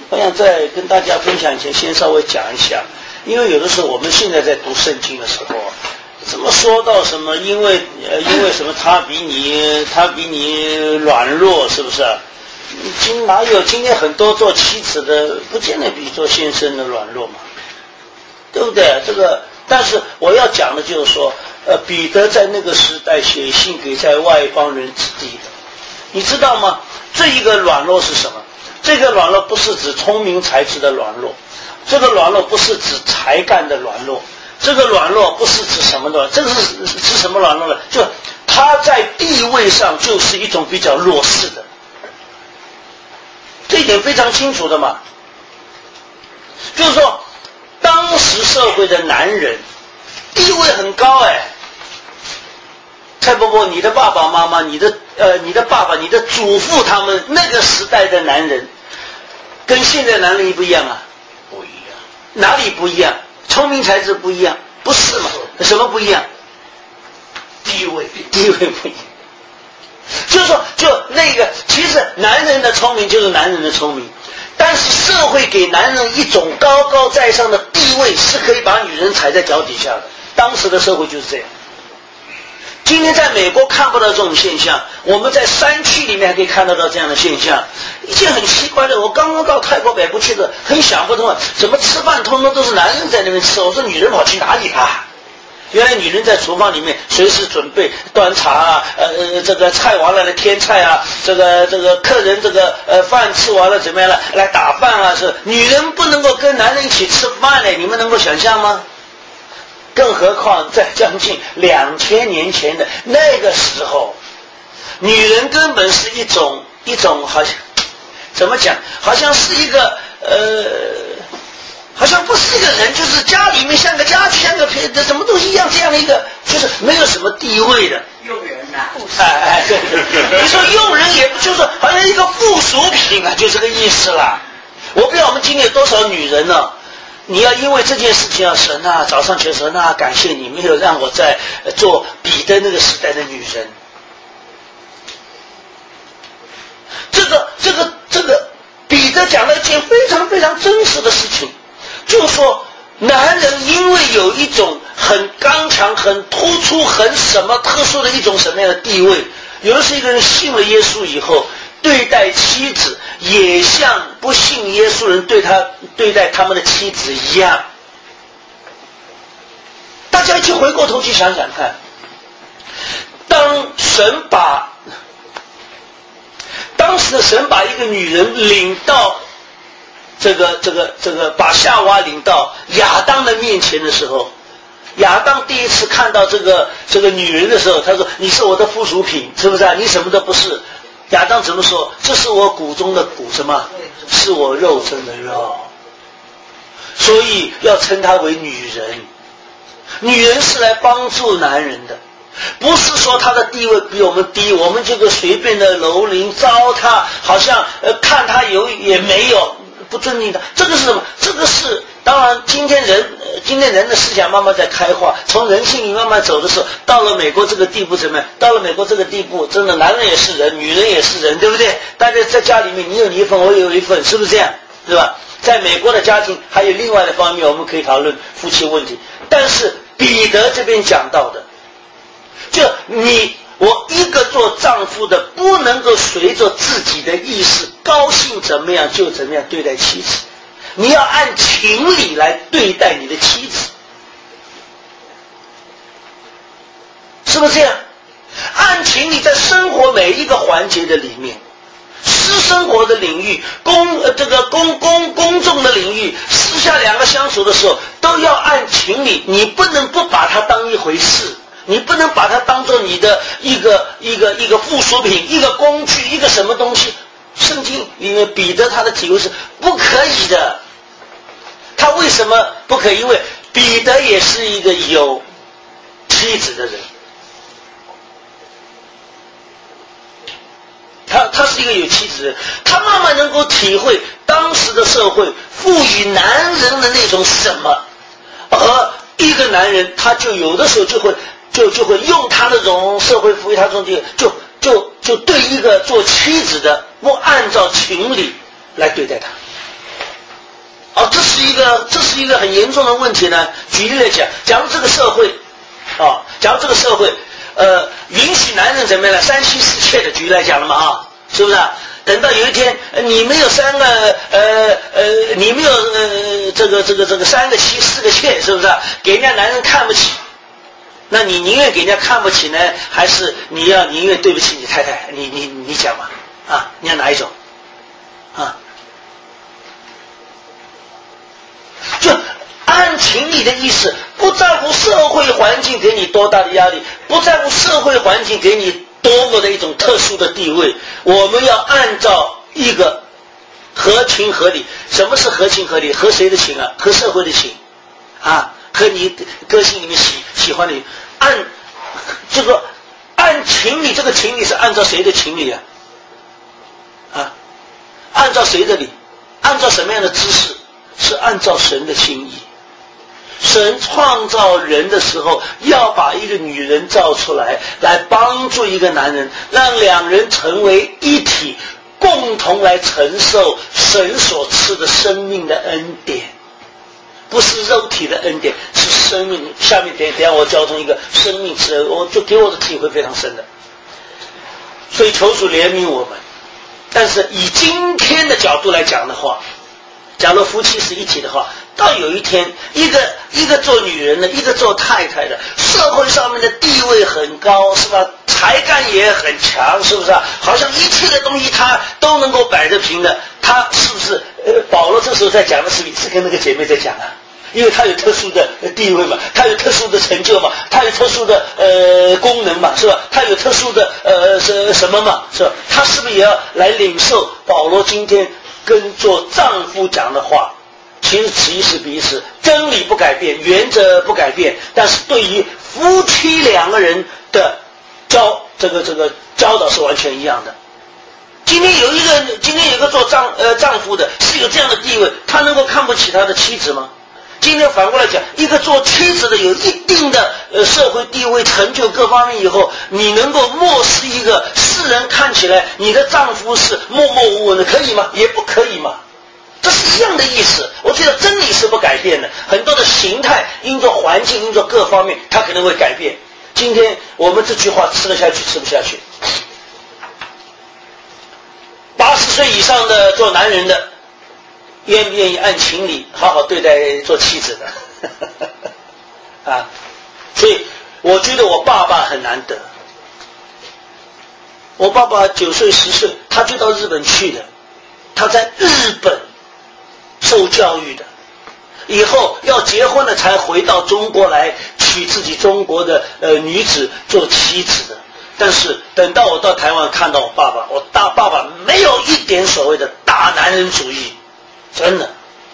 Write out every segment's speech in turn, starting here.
我想再跟大家分享以前，先稍微讲一下，因为有的时候我们现在在读圣经的时候，怎么说到什么，因为什么他比你软弱，是不是？哪有今天很多做妻子的，不见得比做先生的软弱嘛，对不对？这个，但是我要讲的就是说，彼得在那个时代写信给在外邦人之地的，你知道吗？这一个软弱是什么？这个软弱不是指聪明才智的软弱，这个软弱不是指才干的软弱，这个软弱不是指什么的，这个是什么软弱呢？就他在地位上就是一种比较弱势的，这一点非常清楚的嘛。就是说，当时社会的男人地位很高蔡伯伯，你的爸爸妈妈，你的爸爸，你的祖父，他们那个时代的男人，跟现在男人不一样啊？ 不一样。 哪里不一样？聪明才智不一样？不是嘛？什么不一样？地位不一样。就是说，就那个，其实男人的聪明就是男人的聪明，但是社会给男人一种高高在上的地位，是可以把女人踩在脚底下的。当时的社会就是这样。今天在美国看不到这种现象，我们在山区里面还可以看得到这样的现象。一件很奇怪的，我刚刚到泰国北部去的，很想不通，怎么吃饭通通都是男人在那边吃，我说女人跑去哪里啦？原来女人在厨房里面随时准备端茶啊，这个菜完了来添菜啊，这个客人饭吃完了怎么样了来打饭啊，是女人不能够跟男人一起吃饭呢，你们能够想象吗？更何况在将近2000年前的那个时候，女人根本是一种好像怎么讲，好像是一个好像不是一个人，就是家里面像个家具，像个什么东西一样，这样的一个就是没有什么地位的佣人呐。 对，你说佣人也不就是好像一个附属品啊，就这个意思啦。我不知道我们今天有多少女人呢？你要因为这件事情要神啊，早上求神啊，感谢你没有让我在做彼得那个时代的女人。这个彼得讲了一件非常非常真实的事情，就是说男人因为有一种很刚强、很突出、很什么特殊的一种什么样的地位，有的是一个人信了耶稣以后，对待妻子也像不信耶稣人对待他们的妻子一样。大家一起回过头去想想看，当时的神把一个女人领到把夏娃领到亚当的面前的时候，亚当第一次看到这个女人的时候，他说你是我的附属品，是不是啊？你什么都不是。亚当怎么说？这是我骨中的骨，什么？是我肉中的肉。所以要称她为女人。女人是来帮助男人的，不是说她的地位比我们低，我们这个随便的蹂躏糟蹋，好像看她有也没有，不尊敬她。这个是什么？这个是当然今天人的思想慢慢在开化，从人性里慢慢走的时候，到了美国这个地步怎么样？到了美国这个地步，真的男人也是人，女人也是人，对不对？大家在家里面，你有你一份，我有一份，是不是这样？是吧？在美国的家庭还有另外的方面，我们可以讨论夫妻问题。但是彼得这边讲到的，就我一个做丈夫的不能够随着自己的意识高兴怎么样就怎么样对待妻子，你要按情理来对待你的妻子，是不是这样？按情理在生活每一个环节的里面，私生活的领域，公众的领域，私下两个相处的时候，都要按情理，你不能不把它当一回事，你不能把它当做你的一个附属品，一个工具，一个什么东西。圣经里面彼得他的体会是不可以的。他为什么不可以？因为彼得也是一个有妻子的人，他是一个有妻子的人，他慢慢能够体会当时的社会赋予男人的那种什么，而一个男人他就有的时候就会用他那种社会赋予他这种就对一个做妻子的不按照情理来对待他。 这是一个很严重的问题呢。举例来讲，假如这个社会允许男人怎么样呢？三妻四妾的，举例来讲了嘛是不是啊？等到有一天你没有你没有这个3个妻4个妾，是不是啊？给人家男人看不起，那你宁愿给人家看不起呢，还是你要宁愿对不起你太太？你讲嘛你要哪一种就按情理的意思，不在乎社会环境给你多大的压力，不在乎社会环境给你多么的一种特殊的地位，我们要按照一个合情合理。什么是合情合理？合谁的情啊？合社会的情和你个性里面喜欢的。按情理，这个情理是按照谁的情理按照谁的理？按照什么样的知识？是按照神的心意。神创造人的时候，要把一个女人造出来，来帮助一个男人，让两人成为一体，共同来承受神所赐的生命的恩典。不是肉体的恩典，是生命。下面等一下我交通一个生命之恩，我就给我的体会非常深的。所以求主怜悯我们。但是以今天的角度来讲的话，假如夫妻是一体的话，到有一天一个做女人的，一个做太太的，社会上面的地位很高，是吧？才干也很强，是不是好像一切的东西他都能够摆得平的。他是不是保罗这时候在讲的是跟那个姐妹在讲因为他有特殊的地位嘛，他有特殊的成就嘛，他有特殊的功能嘛，是吧？他有特殊的什么嘛，是吧？他是不是也要来领受保罗今天跟做丈夫讲的话？其实此一时彼一时，真理不改变，原则不改变，但是对于夫妻两个人的教导是完全一样的。今天有一个做丈夫的是有这样的地位，他能够看不起他的妻子吗？今天反过来讲，一个做妻子的有一定的社会地位、成就各方面以后，你能够漠视一个世人看起来你的丈夫是默默无闻的，可以吗？也不可以嘛。这是一样的意思。我觉得真理是不改变的，很多的形态因着环境因着各方面它可能会改变。今天我们这句话吃得下去吃不下去？80岁以上的做男人的愿不愿意按情理好好对待做妻子的所以我觉得我爸爸很难得。我爸爸9岁10岁他就到日本去的，他在日本受教育的，以后要结婚了才回到中国来娶自己中国的女子做妻子的。但是等到我到台湾看到我爸爸，我大爸爸没有一点所谓的大男人主义，真的。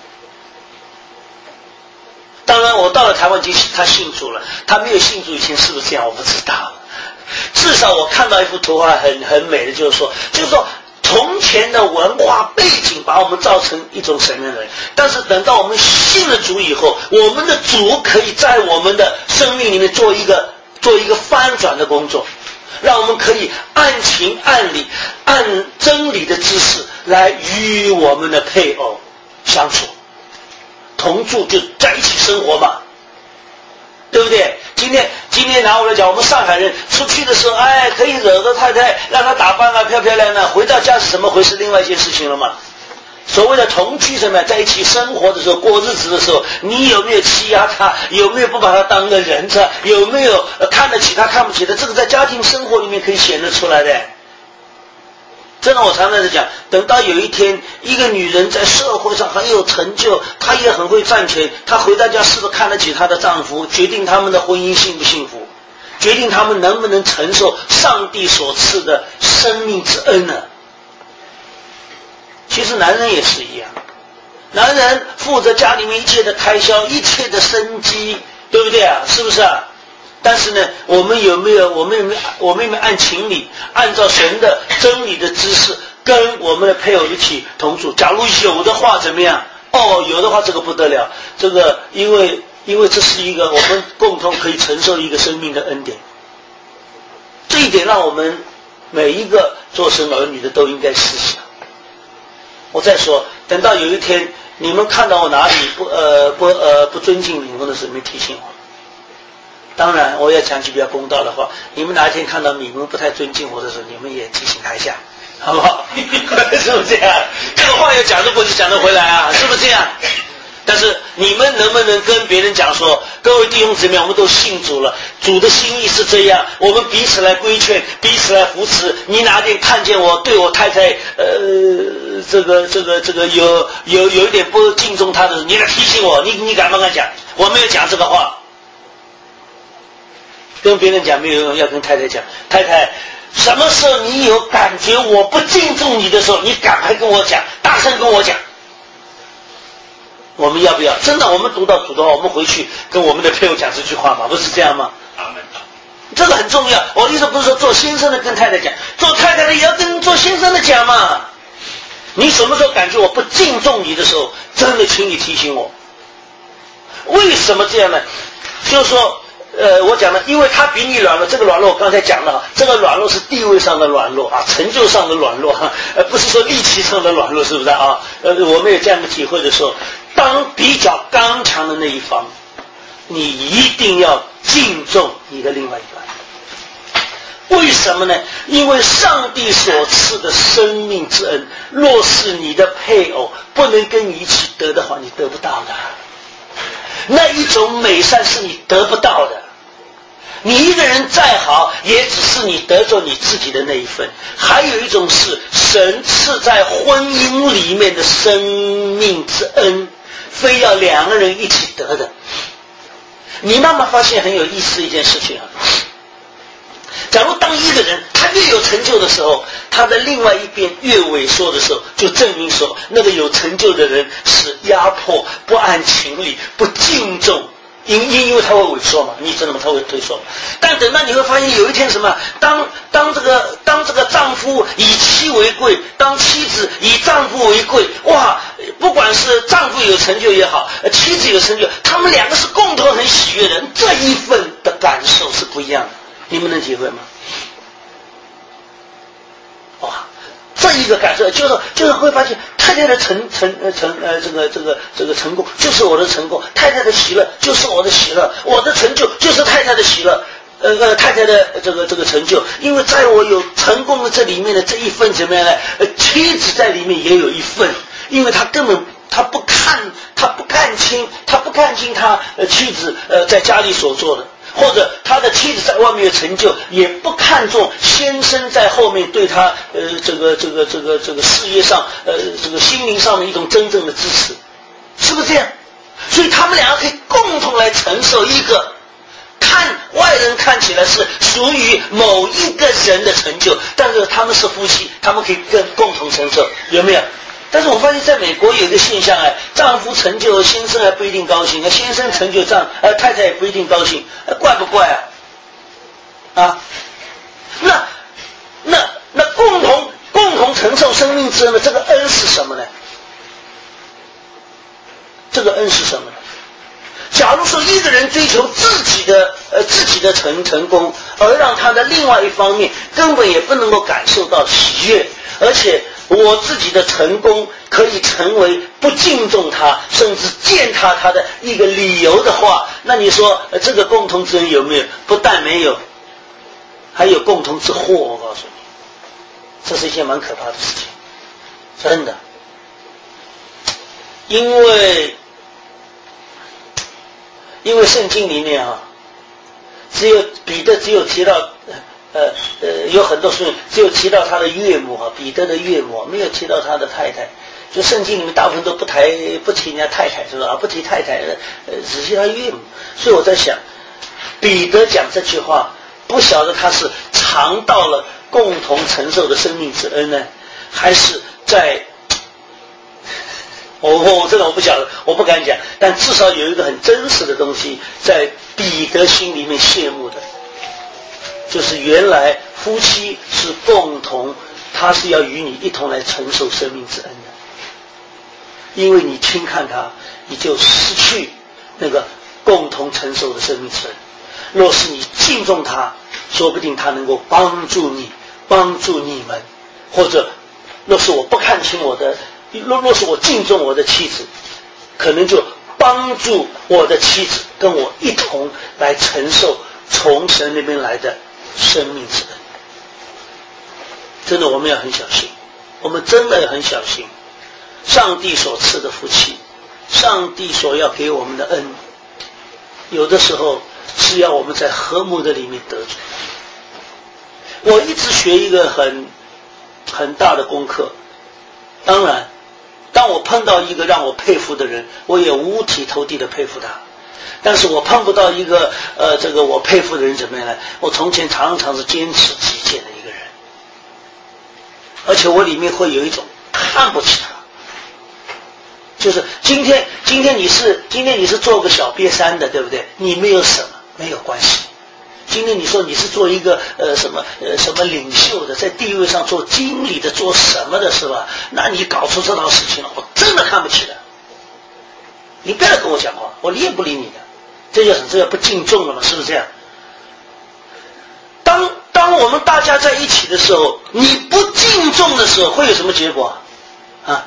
当然我到了台湾他信主了，他没有信主以前是不是这样我不知道。至少我看到一幅图画很美的，就是说从前的文化背景把我们造成一种什么样的人，但是等到我们信了主以后，我们的主可以在我们的生命里面做一个翻转的工作，让我们可以按情按理按真理的知识来与我们的配偶相处，同住就在一起生活嘛，对不对？今天拿我来讲，我们上海人出去的时候，可以惹个太太，让她打扮漂漂亮亮，回到家是怎么回事？另外一件事情了嘛。所谓的同居什么，在一起生活的时候，过日子的时候，你有没有欺压他？有没有不把他当个人？有没有看得起他看不起他？这个在家庭生活里面可以显得出来的。真的，我常常在讲，等到有一天一个女人在社会上很有成就，她也很会赚钱，她回到家是不是看得起她的丈夫，决定他们的婚姻幸不幸福，决定他们能不能承受上帝所赐的生命之恩呢？其实男人也是一样，男人负责家里面一切的开销，一切的生机，对不对啊？是不是啊？但是呢，我们有没有按情理，按照神的真理的知识，跟我们的配偶一起同住？假如有的话怎么样？有的话这个不得了，这个因为这是一个我们共同可以承受一个生命的恩典。这一点让我们每一个做神儿女的都应该思想。我再说，等到有一天你们看到我哪里不尊敬你们的时候，你们提醒我。当然，我要讲句比较公道的话，你们哪一天看到你们不太尊敬我的时候，你们也提醒他一下，好不好？是不是这样？这个话要讲得过去，讲得回来啊，是不是这样？但是你们能不能跟别人讲说，各位弟兄姊妹，我们都信主了，主的心意是这样，我们彼此来规劝，彼此来扶持。你哪天看见我对我太太这个有一点不敬重她的时候，你来提醒我，你敢不敢讲？我没有讲这个话，跟别人讲没有用，要跟太太讲。太太，什么时候你有感觉我不敬重你的时候，你赶快跟我讲，大声跟我讲。我们要不要真的？我们读到主的话，我们回去跟我们的配偶讲这句话吗？不是这样吗？这个很重要。我的意思不是说做先生的跟太太讲，做太太的也要跟做先生的讲嘛。你什么时候感觉我不敬重你的时候，真的请你提醒我。为什么这样呢？就是说我讲了，因为他比你软弱，这个软弱我刚才讲了，这个软弱是地位上的软弱啊，成就上的软弱，不是说力气上的软弱，是不是啊？我们有这样的体会的时候，当比较刚强的那一方，你一定要敬重你的另外一半。为什么呢？因为上帝所赐的生命之恩，若是你的配偶不能跟你一起得的话，你得不到的。那一种美善是你得不到的。你一个人再好，也只是你得着你自己的那一份。还有一种是神赐在婚姻里面的生命之恩，非要两个人一起得的。你慢慢发现很有意思的一件事情啊。假如当一个人他越有成就的时候，他的另外一边越萎缩的时候，就证明说那个有成就的人是压迫、不按情理、不敬重，因为他会萎缩嘛，你知道吗？他会退缩。但等到你会发现有一天什么，当这个丈夫以妻为贵，当妻子以丈夫为贵，哇！不管是丈夫有成就也好，妻子有成就，他们两个是共同很喜悦的，这一份的感受是不一样的。你们能体会吗？哇，这一个感受就是会发现太太的成功就是我的成功，太太的喜乐就是我的喜乐，我的成就就是太太的喜乐，太太的这个成就，因为在我有成功的这里面的这一份怎么样呢？妻子在里面也有一份，因为他根本他不看清他妻子在家里所做的。或者他的妻子在外面有成就，也不看重先生在后面对他这个事业上这个心灵上的一种真正的支持，是不是这样？所以他们两个可以共同来承受一个看外人看起来是属于某一个人的成就，但是他们是夫妻，他们可以共同承受，有没有？但是我发现在美国有一个现象，丈夫成就先生还不一定高兴，先生成就太太也不一定高兴，怪不怪啊？那共同承受生命之恩的这个恩是什么呢？这个恩是什么呢？假如说一个人追求自己的成功，而让他的另外一方面根本也不能够感受到喜悦，而且我自己的成功可以成为不敬重他甚至践踏他的一个理由的话，那你说这个共同之恩有没有？不但没有，还有共同之祸。我告诉你，这是一件蛮可怕的事情，真的。因为圣经里面彼得只有提到有很多书只有提到他的岳母彼得的岳母，没有提到他的太太。就圣经里面大部分都不提人家太太，是吧？不提太太，只提他岳母。所以我在想，彼得讲这句话，不晓得他是尝到了共同承受的生命之恩呢，还是在这个我不晓得，我不敢讲，但至少有一个很真实的东西在彼得心里面谢幕的，就是原来夫妻是共同，他是要与你一同来承受生命之恩的，因为你轻看他，你就失去那个共同承受的生命之恩。若是你敬重他，说不定他能够帮助你们，或者若是我不看清若是我敬重我的妻子， 可能就帮助我的妻子跟我一同来承受从神那边来的生命之恩。真的我们要很小心，我们真的要很小心，上帝所赐的福气，上帝所要给我们的恩，有的时候是要我们在和睦的里面得着。我一直学一个很大的功课，当然当我碰到一个让我佩服的人，我也五体投地的佩服他，但是我碰不到一个这个我佩服的人怎么样呢？我从前常常是坚持己见的一个人，而且我里面会有一种看不起他，就是今天你是做个小瘪三的，对不对？你没有什么，没有关系。今天你说你是做一个什么领袖的，在地位上做经理的，做什么的，是吧？那你搞出这套事情了，我真的看不起的。你不要跟我讲话，我理也不理你的，这叫不敬重了嘛，是不是这样？当我们大家在一起的时候，你不敬重的时候，会有什么结果啊？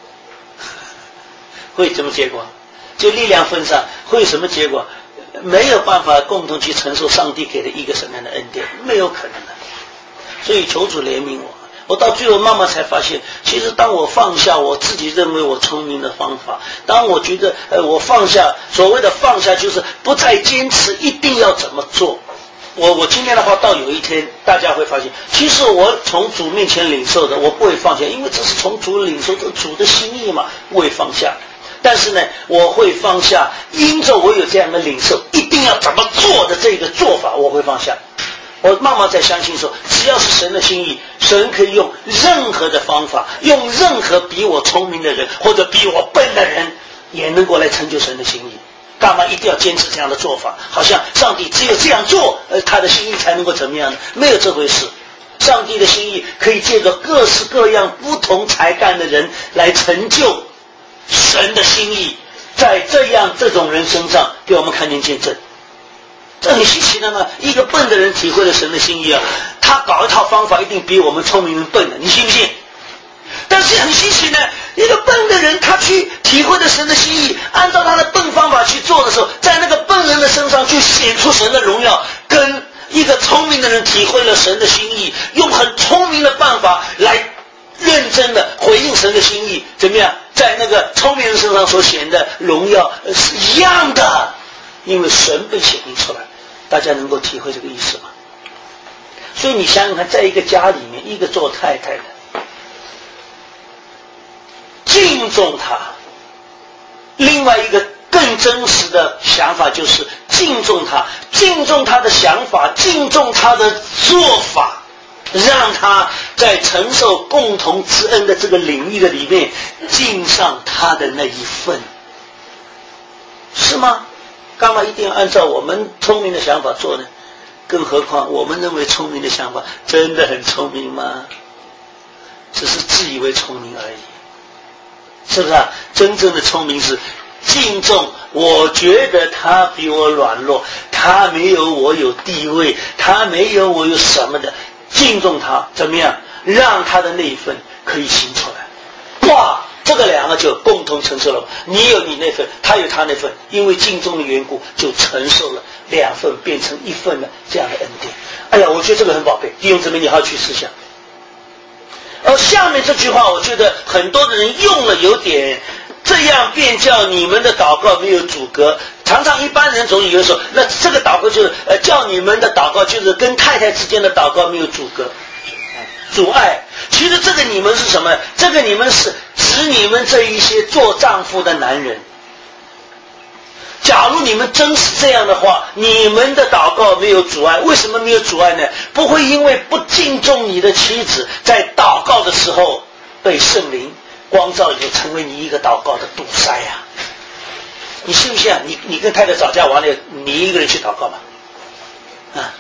会有什么结果？就力量分散，会有什么结果？没有办法共同去承受上帝给的一个什么样的恩典，没有可能的。所以求主怜悯我到最后慢慢才发现，其实当我放下我自己认为我聪明的方法，当我觉得我放下，所谓的放下就是不再坚持一定要怎么做。我今天的话到有一天大家会发现，其实我从主面前领受的我不会放下，因为这是从主领受的主的心意嘛，不会放下。但是呢，我会放下，因着我有这样的领受，一定要怎么做的这个做法，我会放下。我慢慢在相信说，只要是神的心意，神可以用任何的方法，用任何比我聪明的人或者比我笨的人，也能够来成就神的心意。干嘛一定要坚持这样的做法？好像上帝只有这样做，他的心意才能够怎么样呢？没有这回事。上帝的心意可以借着各式各样不同才干的人来成就神的心意，在这种人身上给我们看见见证。这很稀奇的嘛，一个笨的人体会了神的心意啊，他搞一套方法一定比我们聪明人笨的，你信不信？但是很稀奇呢，一个笨的人他去体会了神的心意，按照他的笨方法去做的时候，在那个笨人的身上就显出神的荣耀，跟一个聪明的人体会了神的心意，用很聪明的办法来认真的回应神的心意，怎么样？在那个聪明人身上所显的荣耀是一样的，因为神被显明出来。大家能够体会这个意思吗？所以你想想看，在一个家里面，一个做太太的敬重他，另外一个更真实的想法就是敬重他，敬重他的想法，敬重他的做法，让他在承受共同之恩的这个领域的里面尽上他的那一份，是吗？干嘛一定要按照我们聪明的想法做呢？更何况我们认为聪明的想法真的很聪明吗？只是自以为聪明而已，是不是啊？真正的聪明是敬重，我觉得他比我软弱，他没有我有地位，他没有我有什么的，敬重他，怎么样让他的那一份可以行出来？哇，这个两个就共同承受了，你有你那份，他有他那份，因为敬重的缘故，就承受了两份变成一份的这样的恩典。哎呀，我觉得这个很宝贝，弟兄姊妹，你好去思想。而下面这句话，我觉得很多的人用了有点，这样便叫你们的祷告没有阻隔。常常一般人总以为说，那这个祷告就是叫你们的祷告就是跟太太之间的祷告没有阻隔、阻碍。其实这个你们是什么？这个你们是指你们这一些做丈夫的男人。假如你们真是这样的话，你们的祷告没有阻碍。为什么没有阻碍呢？不会因为不敬重你的妻子，在祷告的时候被圣灵光照以后，成为你一个祷告的堵塞呀。你信不信啊？你跟太太吵架完了，你一个人去祷告吧。啊，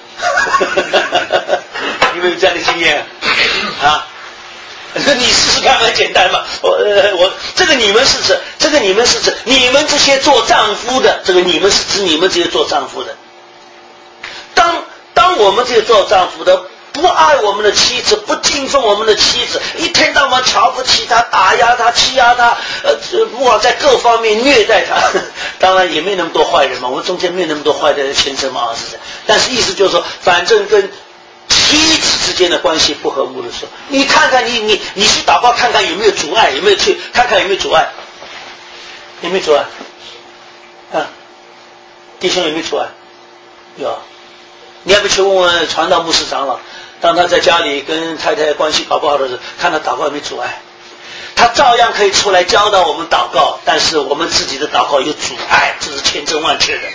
你们有这样的经验啊？你试试看，很简单嘛。我这个你们是指，你们这些做丈夫的，这个你们是指你们这些做丈夫的。当我们这些做丈夫的不爱我们的妻子，不敬重我们的妻子，一天到晚瞧不起他，打压他，欺压他，不管在各方面虐待他。当然也没那么多坏人嘛，我们中间没那么多坏的先生嘛，是这样。但是意思就是说，反正跟妻子之间的关系不和睦的时候，你看看你去祷告看看有没有阻碍，有没有去看看有没有阻碍，有没有阻碍？啊，弟兄有没有阻碍？有。你要不去问问传道牧师长老，当他在家里跟太太关系搞不好的时候，看他祷告有没有阻碍，他照样可以出来教导我们祷告，但是我们自己的祷告有阻碍，这是千真万确的，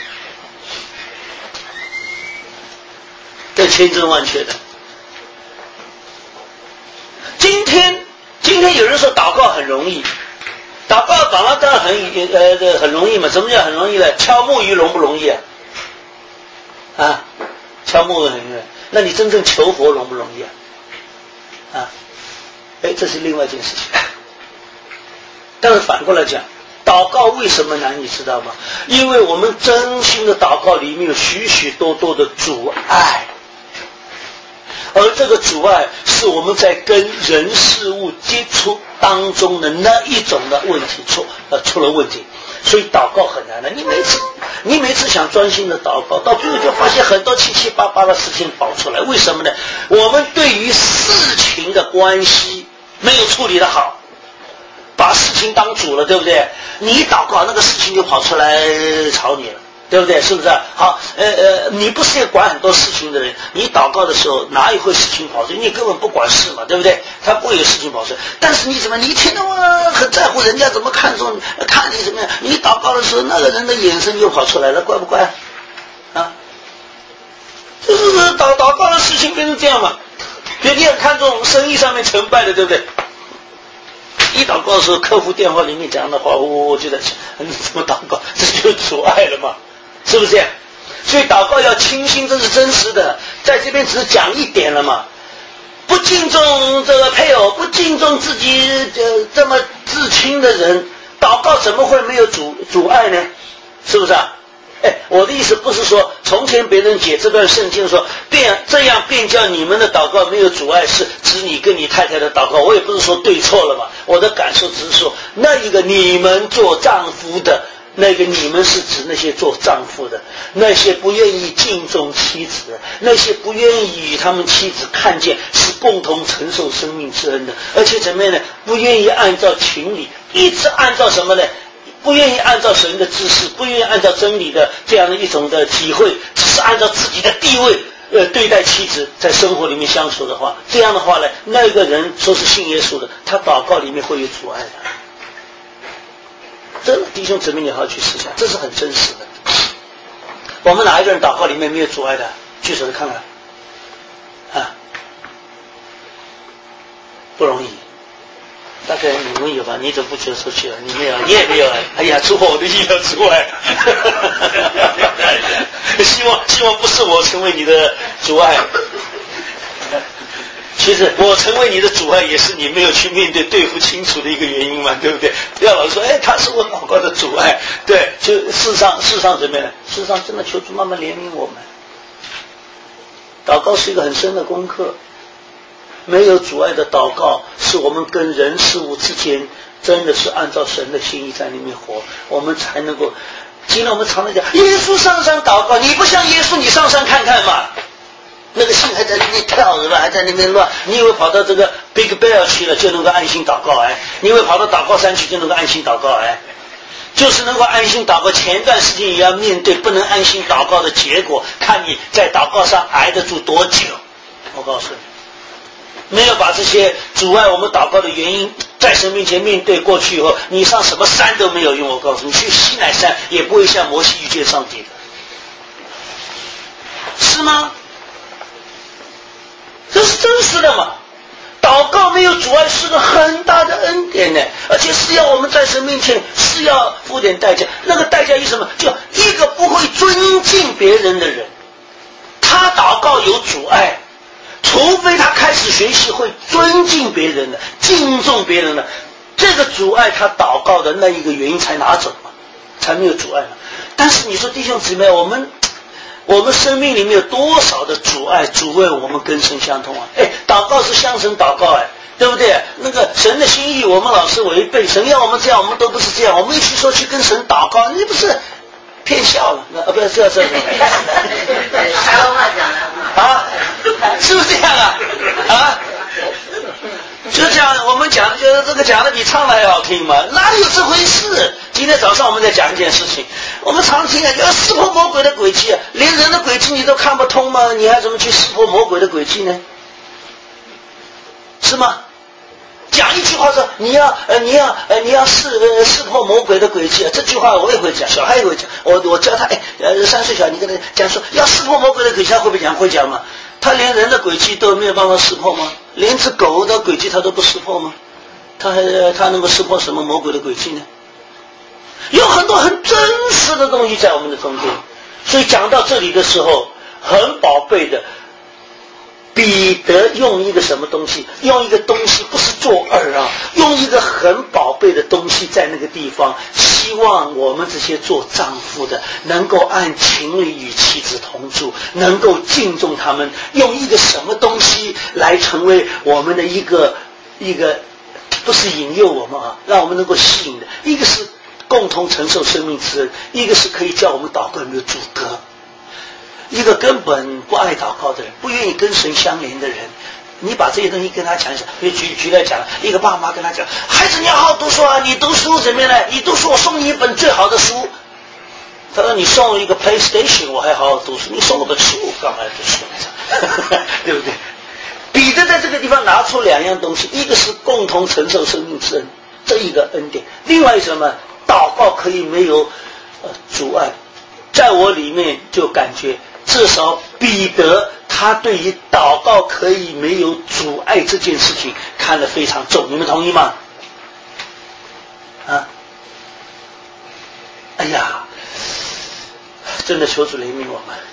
这千真万确的。今天有人说祷告很容易，祷告当然很容易嘛，什么叫很容易呢？敲木鱼容不容易啊？啊，敲木鱼很容易，那你真正求佛容不容易啊？啊，这是另外一件事情。但是反过来讲，祷告为什么难，你知道吗？因为我们真心的祷告里面有许许多多的阻碍，而这个阻碍是我们在跟人事物接触当中的那一种的问题出了问题，所以祷告很难的。你每次想专心的祷告，到最后就发现很多七七八八的事情跑出来。为什么呢？我们对于事情的关系没有处理得好，把事情当主了，对不对？你一祷告，那个事情就跑出来吵你了，对不对？是不是？好，你不是要管很多事情的人，你祷告的时候哪有会事情跑出来？你根本不管事嘛，对不对？他不会有事情跑出来。但是你一天到晚很在乎人家怎么看重看你怎么样，你祷告的时候那个人的眼神又跑出来了，怪不怪？啊，就是祷告的事情变成这样嘛。比如你很看重生意上面成败的，对不对？一祷告的时候，客户电话里面讲的话，我就在想，你怎么祷告？这就阻碍了嘛，是不是这样？所以祷告要清心，这是真实的。在这边只是讲一点了嘛，不敬重这个配偶，不敬重自己这么至亲的人，祷告怎么会没有阻碍呢？是不是啊？我的意思不是说从前别人解这段圣经说这样便叫你们的祷告没有阻碍，是指你跟你太太的祷告。我也不是说对错了嘛，我的感受只是说那一个你们做丈夫的，那个你们是指那些做丈夫的，那些不愿意敬重妻子的，那些不愿意与他们妻子看见是共同承受生命之恩的，而且怎么样呢？不愿意按照情理，一直按照什么呢？不愿意按照神的知识，不愿意按照真理的这样的一种的体会，只是按照自己的地位对待妻子，在生活里面相处的话，这样的话呢，那个人说是信耶稣的，他祷告里面会有阻碍的。这弟兄姊妹你好好去思想，这是很真实的。我们哪一个人祷告里面没有阻碍的？举手的看看啊，不容易。大概你们有吧？你怎么不觉得出去了？你没有，你也没有。哎呀，出乎我的意料之外。希望不是我成为你的阻碍。其实我成为你的阻碍，也是你没有去面对付清楚的一个原因嘛，对不对？不要老说，他是我祷告的阻碍。对，就事实上怎么样？事实上真的求主慢慢怜悯我们。祷告是一个很深的功课。没有阻碍的祷告，是我们跟人事物之间真的是按照神的心意在里面活，我们才能够。今天我们常常讲耶稣上山祷告，你不像耶稣，你上山看看嘛，那个心还在那边跳是吧？还在那边乱，你以为跑到这个 Big Bear 去了就能够安心祷告？你以为跑到祷告山去就能够安心祷告？就是能够安心祷告，前段时间也要面对不能安心祷告的结果，看你在祷告上挨得住多久。我告诉你，没有把这些阻碍我们祷告的原因在神面前面对过去以后，你上什么山都没有用。我告诉你，去西乃山也不会像摩西遇见上帝的，是吗？这是真实的嘛？祷告没有阻碍是个很大的恩典呢，而且是要我们在神面前是要付点代价。那个代价是什么？就一个不会尊敬别人的人，他祷告有阻碍，除非他开始学习会尊敬别人的、敬重别人的，这个阻碍他祷告的那一个原因才拿走嘛，才没有阻碍嘛。但是你说弟兄姊妹，我们我们生命里面有多少的阻碍我们跟神相通啊？祷告是向神祷告对不对？那个神的心意我们老是违背，神要我们这样我们都不是这样，我们一起说去跟神祷告，你不是骗笑了？不是这台湾话讲的啊，是不是这样啊？就讲我们讲的就是这个讲的比唱的还好听嘛，哪里有这回事？今天早上我们在讲一件事情，我们常听要识破魔鬼的诡计连人的诡计你都看不通吗？你还怎么去识破魔鬼的诡计呢？是吗？讲一句话说你要识破魔鬼的诡计这句话我也会讲，小孩也会讲。我教他3岁小，你跟他讲说要识破魔鬼的诡计，他会不会讲？会讲吗？他连人的诡计都没有办法识破吗？连只狗的诡计他都不识破吗？他能够识破什么魔鬼的诡计呢？有很多很真实的东西在我们的中间，所以讲到这里的时候，很宝贝的。彼得用一个什么东西？用一个东西，不是做二用一个很宝贝的东西在那个地方，希望我们这些做丈夫的能够按情理与妻子同住，能够敬重他们，用一个什么东西来成为我们的一个不是引诱我们让我们能够吸引的，一个是共同承受生命之恩，一个是可以叫我们祷告有没有阻隔。一个根本不爱祷告的人，不愿意跟神相连的人，你把这些东西跟他讲一讲，举来讲，一个爸妈跟他讲，孩子你要好好读书你读书怎么样呢？你读书我送你一本最好的书。他说你送我一个 PlayStation 我还好好读书，你送我本书干嘛读书对不对？彼得在这个地方拿出2样东西，一个是共同承受生命之恩，这一个恩典，另外什么？祷告可以没有阻碍。在我里面就感觉至少彼得他对于祷告可以没有阻碍这件事情看得非常重，你们同意吗？哎呀，真的求主怜悯我们。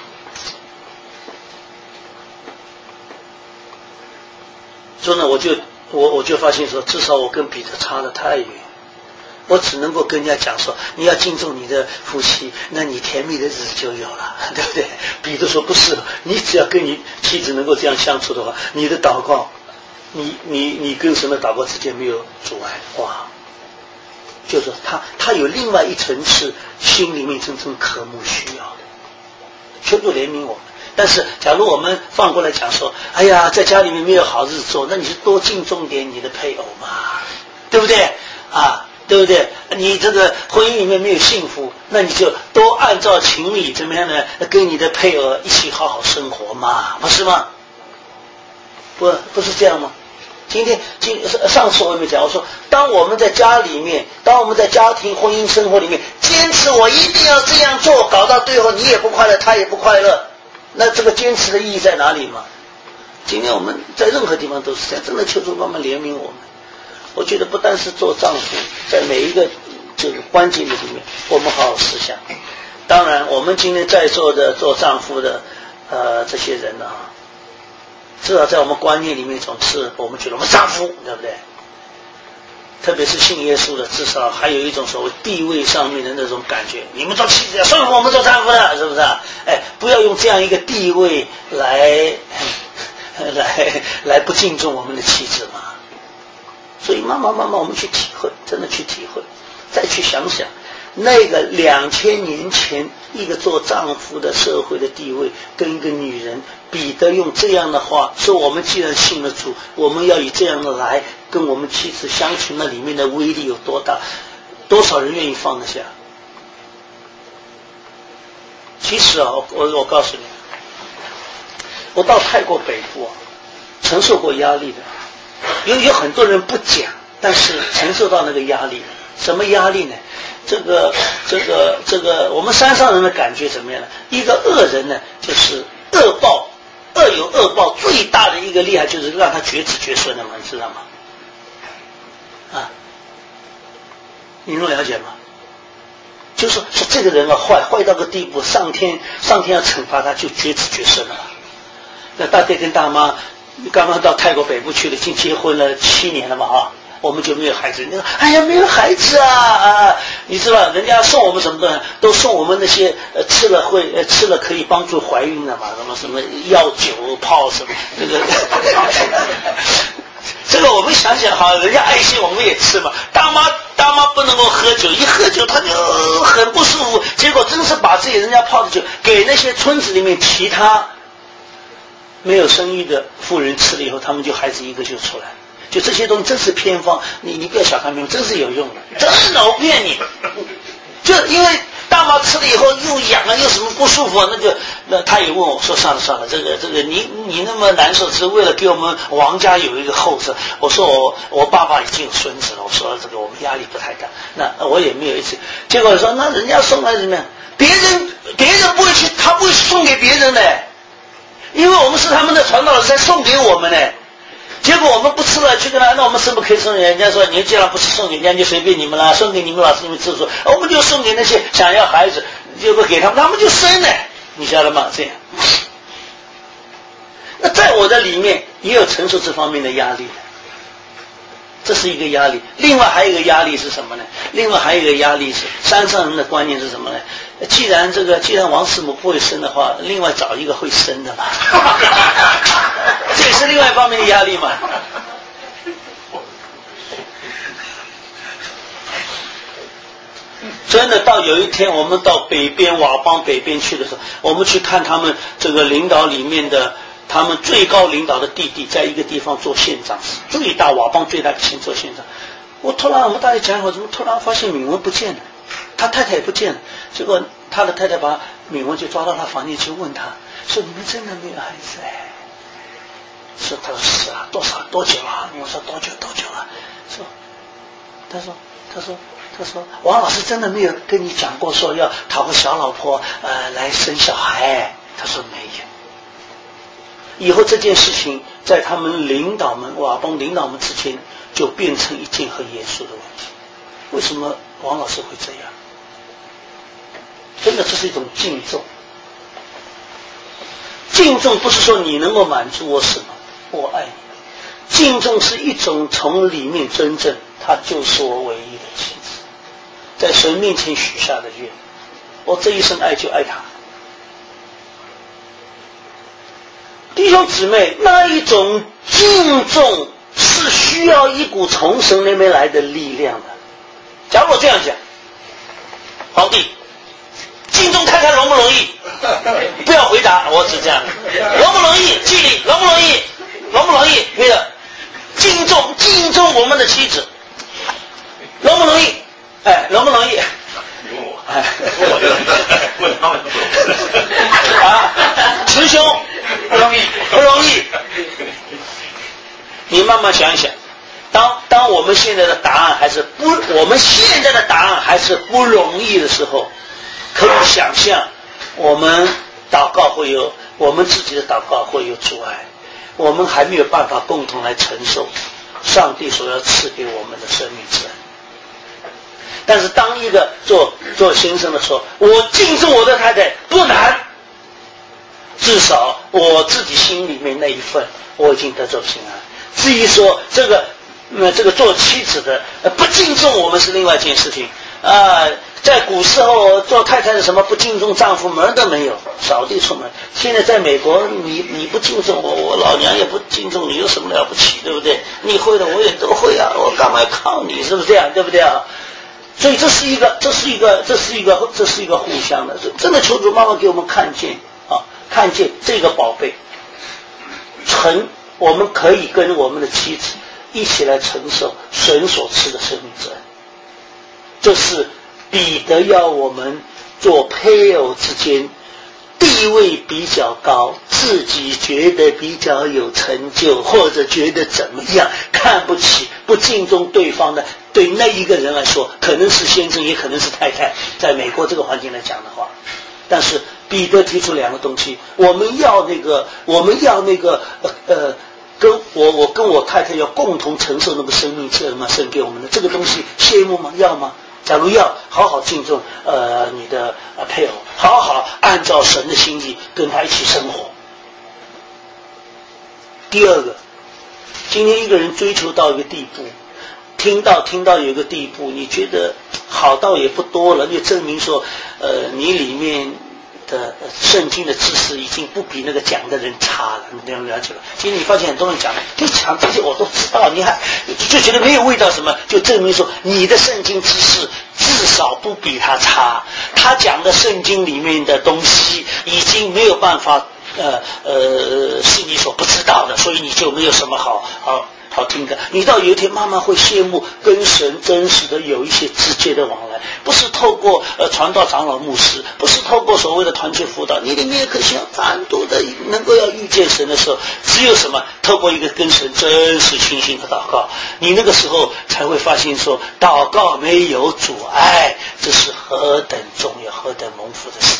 所以呢，我就发现说，至少我跟彼得差得太远。我只能够跟人家讲说，你要敬重你的夫妻，那你甜蜜的日子就有了，对不对？彼得说不是，你只要跟你妻子能够这样相处的话，你的祷告，你跟神的祷告之间没有阻碍。哇，就是他有另外一层次心里面真正渴慕需要的，求主怜悯我们。但是假如我们放过来讲说，哎呀，在家里面没有好日子做，那你就多敬重点你的配偶嘛，对不对对不对？你这个婚姻里面没有幸福，那你就多按照情理怎么样呢？跟你的配偶一起好好生活嘛，不是吗？不是这样吗？上次我也没讲，我说当我们在家里面，当我们在家庭婚姻生活里面坚持我一定要这样做，搞到最后你也不快乐，他也不快乐，那这个坚持的意义在哪里嘛？今天我们在任何地方都是这样，真的求主慢慢怜悯我们。我觉得不单是做丈夫，在每一个这个关键的里面，我们好好思想。当然，我们今天在座的做丈夫的这些人至少在我们观念里面，总是我们觉得我们丈夫，对不对？特别是信耶稣的，至少还有一种所谓地位上面的那种感觉。你们做妻子，所以我们做丈夫的，是不是不要用这样一个地位来不敬重我们的妻子嘛。所以慢慢我们去体会，真的去体会，再去想想那个2000年前一个做丈夫的社会的地位，跟一个女人，彼得用这样的话说，我们既然信了主，我们要以这样的来跟我们妻子相处，那里面的威力有多大，多少人愿意放得下？其实我告诉你，我到泰国北部承受过压力的，有很多人不讲，但是承受到那个压力。什么压力呢？这个我们山上人的感觉怎么样呢？一个恶人呢，就是恶报，恶有恶报，最大的一个厉害就是让他绝子绝孙的嘛，你知道吗？你能了解吗？就是说这个人坏到个地步，上天要惩罚他，就绝子绝孙了。那大爹跟大妈刚刚到泰国北部去了，已经结婚了7年了嘛我们就没有孩子。你说，哎呀，没有孩子啊！你知道，人家送我们什么东西，都送我们那些吃了可以帮助怀孕的嘛，什么药酒泡什么那个。这个我们想想好，人家爱心我们也吃嘛。大妈不能够喝酒，一喝酒他就很不舒服。结果真是把自己人家泡的酒给那些村子里面其他没有生育的妇人吃了以后，他们就孩子一个就出来。就这些东西真是偏方，你不要小看偏方，真是有用的，真的我骗你。就因为大妈吃了以后又痒啊，又什么不舒服啊，那他也问我说算了，这个你那么难受，是为了给我们王家有一个后事。我说我爸爸已经有孙子了，我说这个我们压力不太大，那我也没有一次。结果说那人家送来怎么样？别人不会去，他不会送给别人的，因为我们是他们的传道人才送给我们的。结果我们不吃了，去跟他，那我们是不是可以送人家说，你既然不是送给人家，就随便你们了，送给你们老师你们自主，我们就送给那些想要孩子，结果给他们，他们就生了，你晓得吗？这样。那在我的里面也有承受这方面的压力的，这是一个压力。另外还有一个压力是什么呢？另外还有一个压力是山上人的观念是什么呢？既然王师母不会生的话，另外找一个会生的嘛。这也是另外一方面的压力嘛。真的到有一天我们到北边佤邦北边去的时候，我们去看他们这个领导里面的他们最高领导的弟弟在一个地方做县长，最大佤邦最大的县做县长。我们大家讲一会儿，怎么突然发现敏文不见了，他太太也不见了。结果他的太太把敏文就抓到他房间去问他说，你们真的没有孩子？说他说是啊，多久啊？我说多久了？他说王老师真的没有跟你讲过说要讨个小老婆来生小孩？他说没有。以后这件事情在他们领导们佤邦领导们之间就变成一件很严肃的问题。为什么王老师会这样？真的这是一种敬重。敬重不是说你能够满足我什么，我爱你。敬重是一种从里面真正他就是我唯一的妻子，在神面前许下的愿，我这一生爱就爱他。弟兄姊妹，那一种敬重是需要一股从神那边来的力量的。假如我这样讲，皇帝敬重看看容不容易？不要回答，我只这样，容不容易？纪律容不容易？容不容易？那个敬重我们的妻子，容不容易？容不容易？问他们师兄不容易。你慢慢想一想，当我们现在的答案还是不容易的时候，可以想象我们祷告我们自己的祷告会有阻碍，我们还没有办法共同来承受上帝所要赐给我们的生命之恩。但是当一个做先生的说，我敬重我的太太不难，至少我自己心里面那一份我已经得着平安。至于说这个做妻子的不敬重我们是另外一件事情在古时候做太太的什么不敬重丈夫门都没有，扫地出门。现在在美国你不敬重我老娘也不敬重你，有什么了不起，对不对？你会的我也都会啊，我干嘛要靠你，是不是这样，对不对啊？所以这是一个互相的，真的求主妈妈给我们看见这个宝贝，我们可以跟我们的妻子一起来承受神所赐的生命之恩。这是彼得要我们做配偶之间地位比较高，自己觉得比较有成就，或者觉得怎么样看不起不敬重对方的，对那一个人来说可能是先生也可能是太太，在美国这个环境来讲的话。但是彼得提出两个东西，我们要跟我太太要共同承受那个生命之恩嘛，神给我们的这个东西羡慕吗？要吗？假如要，好好敬重你的配偶，好好按照神的心意跟他一起生活。第二个，今天一个人追求到一个地步， 听到有个地步，你觉得好到也不多了，就证明说，你里面的圣经的知识已经不比那个讲的人差了，你了解了？其实你发现很多人讲这些我都知道，你还就觉得没有味道，什么就证明说你的圣经知识至少不比他差，他讲的圣经里面的东西已经没有办法是你所不知道的，所以你就没有什么好听的。你到有一天慢慢会羡慕跟神真实的有一些直接的往来，不是透过传道长老牧师，不是透过所谓的团契辅导，你里面可想单独的能够要遇见神的时候，只有什么？透过一个跟神真实亲近的祷告，你那个时候才会发现说，祷告没有阻碍，这是何等重要何等蒙福的事。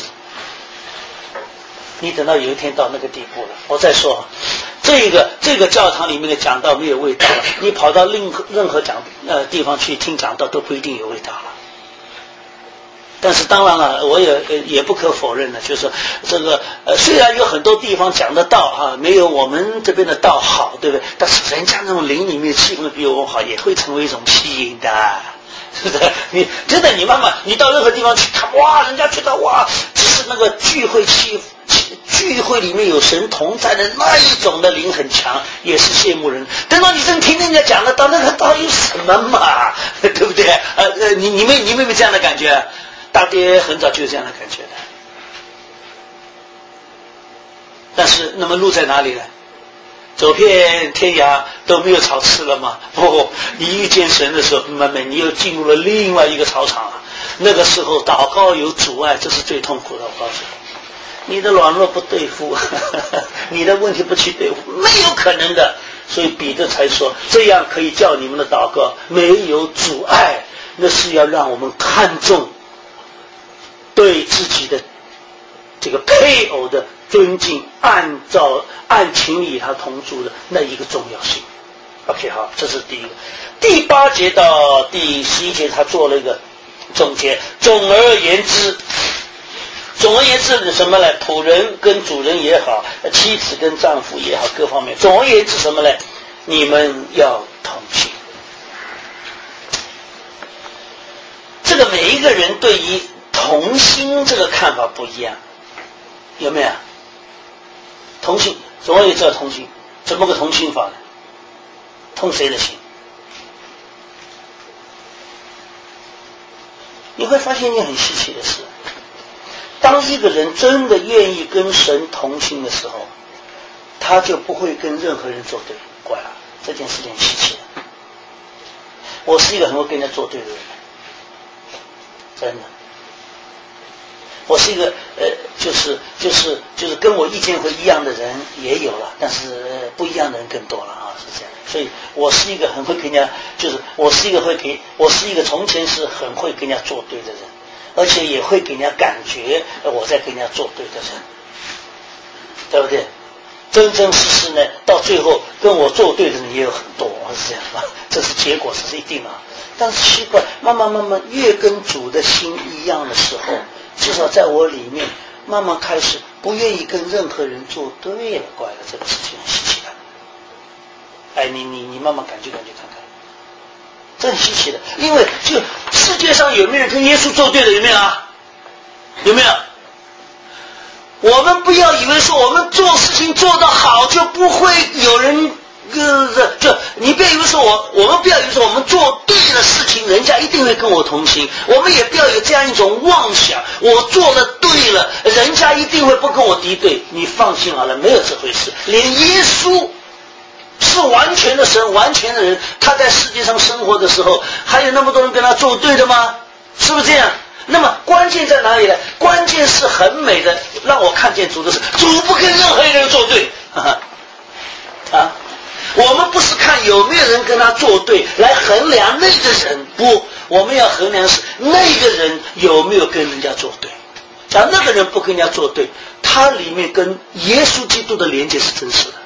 你等到有一天到那个地步了，我再说，这个教堂里面的讲道没有味道了，你跑到任何地方去听讲道都不一定有味道了。但是当然了，我也不可否认的，就是说这个虽然有很多地方讲的道没有我们这边的道好，对不对？但是人家那种灵里面气氛比我们好，也会成为一种吸引的。是不是？你真的，你慢慢，你到任何地方去看，哇，人家觉得哇，只是那个聚会里面有神同在的那一种的灵很强，也是羡慕人。等到你真听人家讲的道，那个道有什么嘛？对不对？你们有没有这样的感觉？大爹很早就有这样的感觉的。但是，那么路在哪里呢？走遍天涯都没有草吃了吗？不，你遇见神的时候，慢慢你又进入了另外一个草场了。那个时候祷告有阻碍，这是最痛苦的。我告诉你，你的软弱不对付，你的问题不去对付，没有可能的。所以彼得才说，这样可以叫你们的祷告没有阻碍，那是要让我们看重对自己的这个配偶的尊敬，按情理他同住的那一个重要性。 OK， 好，这是第一个。第8节到第11节他做了一个总结。总而言之是什么呢？仆人跟主人也好，妻子跟丈夫也好，各方面总而言之什么呢？你们要同心。这个每一个人对于同心这个看法不一样，有没有？同心，总而言之要同心，怎么个同心法呢？同谁的心？你会发现一件很稀奇的事，当一个人真的愿意跟神同心的时候，他就不会跟任何人作对。怪了，这件事情很稀奇的。我是一个很会跟人家作对的人，真的。我是一个就是跟我意见会一样的人也有了，但是不一样的人更多了啊，是这样。所以我是一个很会跟人家，我是一个从前是很会跟人家作对的人，而且也会给人家感觉我在跟人家作对的人，对不对？真真实实呢，到最后跟我作对的人也有很多，是这样吧？这是结果，这是一定的。但是奇怪，慢慢越跟主的心一样的时候，至少在我里面慢慢开始不愿意跟任何人作对了。怪了，这个事情很稀奇的。哎，你慢慢感觉看看，这很稀奇的。因为就世界上有没有人跟耶稣作对的？有没有啊？有没有？我们不要以为说我们做事情做得好就不会有人就你不要以为说我们不要以为说我们做对的事情人家一定会跟我同情，我们也不要有这样一种妄想，我做了对了人家一定会不跟我敌对。你放心好了，没有这回事。连耶稣是完全的神，完全的人，他在世界上生活的时候还有那么多人跟他作对的吗？是不是这样？那么关键在哪里呢？关键是很美的，让我看见主的是主不跟任何人作对我们不是看有没有人跟他作对来衡量那个人，不，我们要衡量是那个人有没有跟人家作对。假如那个人不跟人家作对，他里面跟耶稣基督的连接是真实的。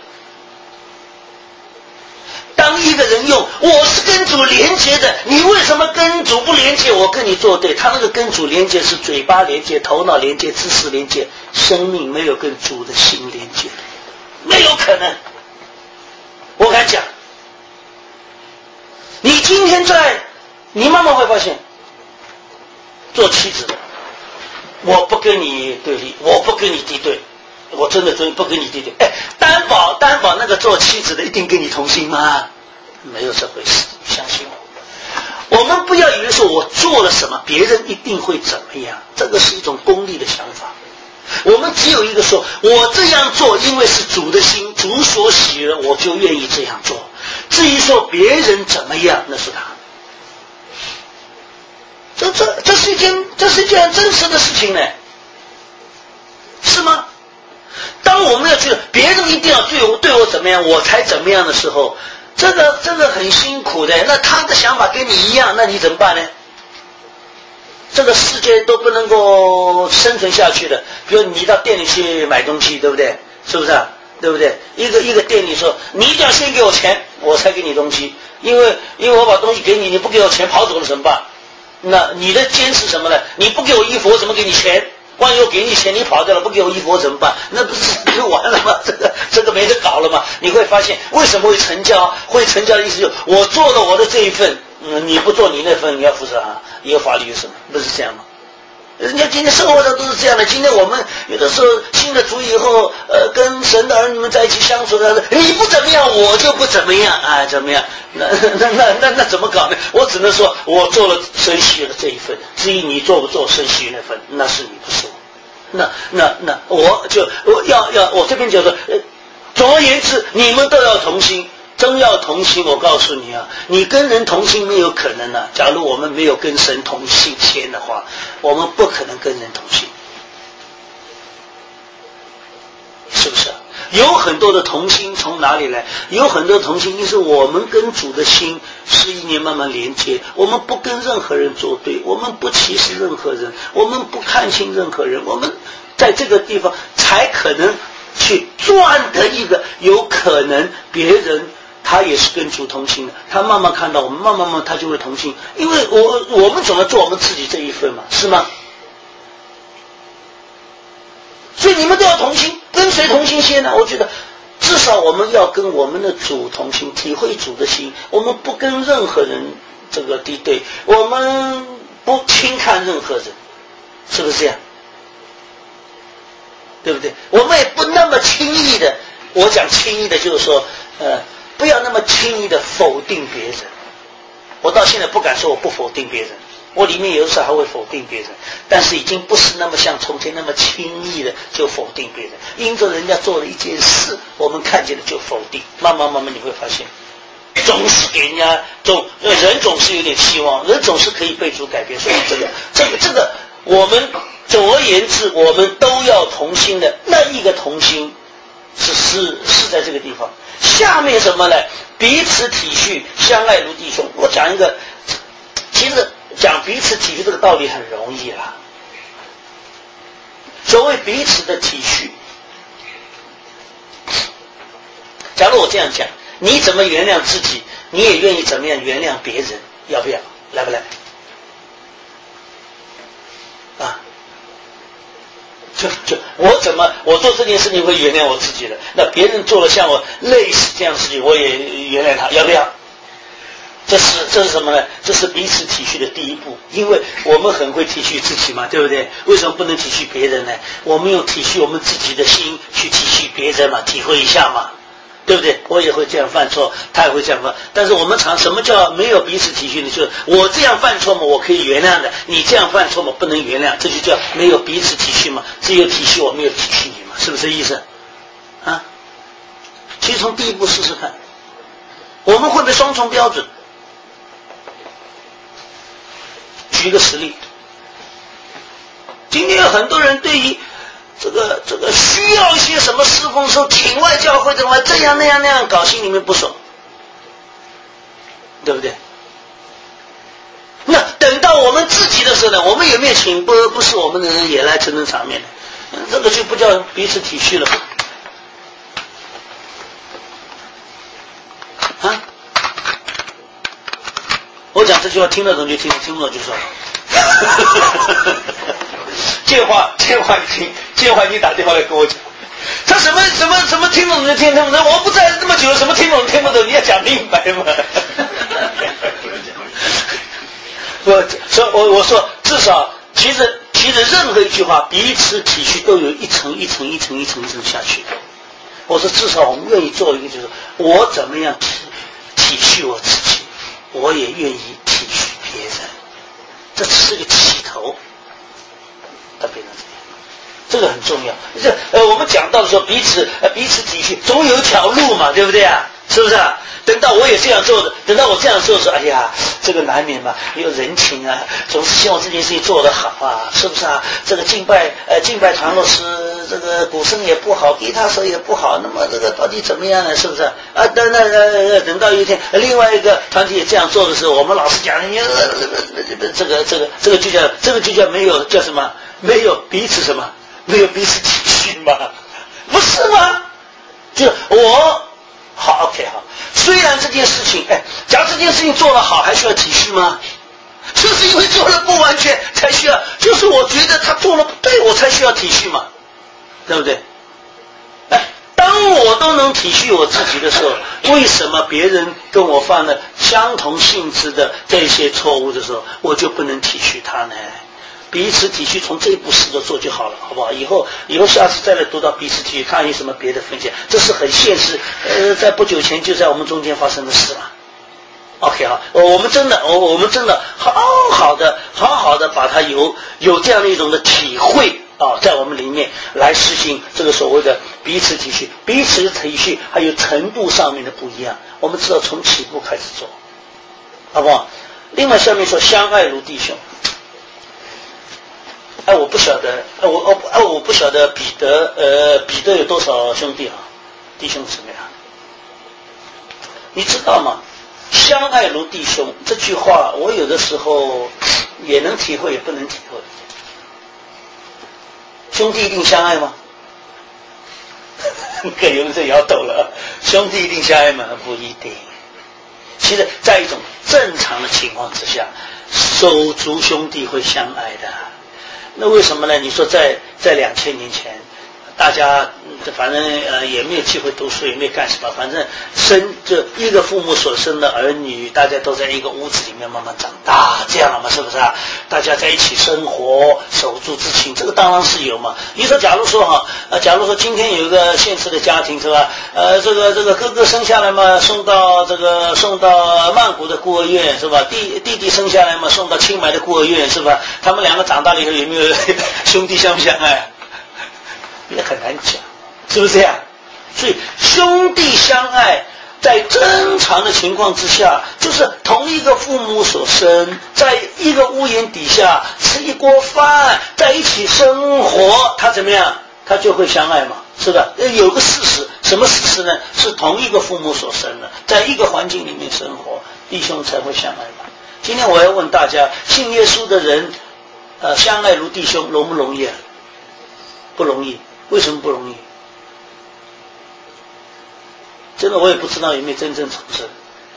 当一个人用我是跟主连接的，你为什么跟主不连接？我跟你作对。他那个跟主连接是嘴巴连接、头脑连接、知识连接，生命没有跟主的心连接，没有可能。我敢讲， 你今天你慢慢会发现，做妻子的，我不跟你对立，我不跟你敌对，我真的不跟你敌对。哎，担保那个做妻子的一定跟你同心吗？没有这回事，相信我。我们不要以为说我做了什么，别人一定会怎么样，这个是一种功利的想法。我们只有一个说，我这样做，因为是主的心，主所喜悦，我就愿意这样做。至于说别人怎么样，那是他。这是一件真实的事情呢，是吗？当我们要觉得别人一定要对我怎么样，我才怎么样的时候，这个很辛苦的。那他的想法跟你一样，那你怎么办呢？这个世界都不能够生存下去的。比如你到店里去买东西，对不对？是不是啊？对不对？一个店里说，你一定要先给我钱，我才给你东西。因为我把东西给你，你不给我钱跑走了怎么办？那你的坚持什么呢？你不给我衣服，我怎么给你钱？万一我给你钱，你跑掉了，不给我衣服，我怎么办？那不是就完了吗？这个没得搞了吗？你会发现为什么会成交？会成交的意思就是我做了我的这一份，你不做你那份，你要负责啊，一个法律有什么？不是这样吗？人家今天生活上都是这样的。今天我们有的时候信了主以后，跟神的儿女们在一起相处的，你不怎么样，我就不怎么样啊，怎么样？那怎么搞呢？我只能说，我做了神喜悦的这一份，至于你做不做神喜悦那份，那是你不是我。那我这边就说，总而言之，你们都要同心。真要同心，我告诉你啊，你跟人同心没有可能啊。假如我们没有跟神同心签的话，我们不可能跟人同心，是不是啊？有很多的同心从哪里来？有很多同心，就是我们跟主的心是一年慢慢连接。我们不跟任何人作对，我们不歧视任何人，我们不看轻任何人，我们在这个地方才可能去赚得一个有可能别人他也是跟主同心的，他慢慢看到我们，慢慢他就会同心，因为我们总要做我们自己这一份嘛，是吗？所以你们都要同心，跟谁同心先呢？我觉得至少我们要跟我们的主同心，体会主的心，我们不跟任何人这个敌对，我们不轻看任何人，是不是这样？对不对？我们也不那么轻易的，我讲轻易的就是说不要那么轻易的否定别人。我到现在不敢说我不否定别人，我里面有的时候还会否定别人，但是已经不是那么像从前那么轻易的就否定别人。因着人家做了一件事，我们看见了就否定，慢慢你会发现，总是给人家人总是有点希望，人总是可以被主改变。所以这个我们总而言之，我们都要同心的。那一个同心是在这个地方。下面什么呢？彼此体恤，相爱如弟兄。我讲一个，其实讲彼此体恤这个道理很容易啦。所谓彼此的体恤，假如我这样讲，你怎么原谅自己，你也愿意怎么样原谅别人，要不要？来不来？啊？我做这件事情会原谅我自己的，那别人做了像我类似这样的事情，我也原谅他，要不要？这是什么呢？这是彼此体恤的第一步，因为我们很会体恤自己嘛，对不对？为什么不能体恤别人呢？我们用体恤我们自己的心去体恤别人嘛，体会一下嘛，对不对？我也会这样犯错，他也会这样犯，但是我们什么叫没有彼此体恤呢？就是我这样犯错嘛，我可以原谅的，你这样犯错嘛，不能原谅，这就叫没有彼此体恤嘛。只有体恤我，没有体恤你嘛，是不是这意思啊？其实从第一步试试看，我们会不会双重标准？举一个实例，今天有很多人对于这个需要一些什么侍奉时候，请外教会的话，这样那样搞，心里面不爽，对不对？那等到我们自己的时候呢，我们有没有请不是我们的人也来撑撑场面呢？这个就不叫彼此体恤了啊！我讲这句话听得懂就听，听不懂就算了。这话你打电话来跟我讲，他什么听不懂就听不懂，我不在这么久了，什么听不懂听不懂，你要讲明白嘛。 我说至少其实任何一句话彼此体恤都有一层一层下去的。我说至少我们愿意做一个，就是我怎么样体恤我自己，我也愿意体恤别人，这只是个起头，它变成这样，这个很重要。我们讲到的时候彼此体恤，总有一条路嘛，对不对啊？是不是啊？等到我也这样做的，等到我这样做的时候，哎呀，这个难免嘛，有人情啊，总是希望这件事情做得好啊，是不是啊？这个敬拜团落师，这个鼓声也不好，吉他手也不好，那么这个到底怎么样呢？是不是啊？等到有一天另外一个团体也这样做的时候，我们老是讲，这个就叫没有叫什么？没有彼此什么？没有彼此体恤嘛？不是吗？就我好 OK 好。虽然这件事情，假如这件事情做得好，还需要体恤吗？就是因为做得不完全才需要，就是我觉得他做了不对，我才需要体恤嘛，对不对？当我都能体恤我自己的时候，为什么别人跟我犯了相同性质的这些错误的时候，我就不能体恤他呢？彼此体恤，从这一步试着做就好了，好不好？以后下次再来读到彼此体恤，看有什么别的分享，这是很现实，在不久前就在我们中间发生的事了。OK 好，我们真的好好的把它有这样的一种的体会啊，在我们里面来实行这个所谓的彼此体恤，彼此体恤还有程度上面的不一样，我们知道从起步开始做，好不好？另外下面说相爱如弟兄。我不晓得，我不晓得彼得有多少兄弟啊，弟兄姊妹啊？你知道吗？相爱如弟兄这句话，我有的时候也能体会，也不能体会。兄弟一定相爱吗？可有人在摇头了。兄弟一定相爱吗？不一定。其实，在一种正常的情况之下，手足兄弟会相爱的。那为什么呢？你说在2000年前，大家反正也没有机会读书，也没有干什么，反正这一个父母所生的儿女，大家都在一个屋子里面慢慢长大，这样了嘛，是不是啊？大家在一起生活，手足之情，这个当然是有嘛。你说假如说今天有一个现实的家庭是吧？这个哥哥生下来嘛，送到曼谷的孤儿院是吧？弟弟生下来嘛，送到清迈的孤儿院是吧？他们两个长大了以后有没有兄弟相不相爱？也很难讲，是不是这样？所以兄弟相爱在正常的情况之下，就是同一个父母所生，在一个屋檐底下吃一锅饭，在一起生活，他怎么样？他就会相爱嘛，是的。有个事实，什么事实呢？是同一个父母所生的，在一个环境里面生活，弟兄才会相爱嘛。今天我要问大家，信耶稣的人相爱如弟兄容不容易啊？不容易。为什么不容易？真的我也不知道有没有真正重生。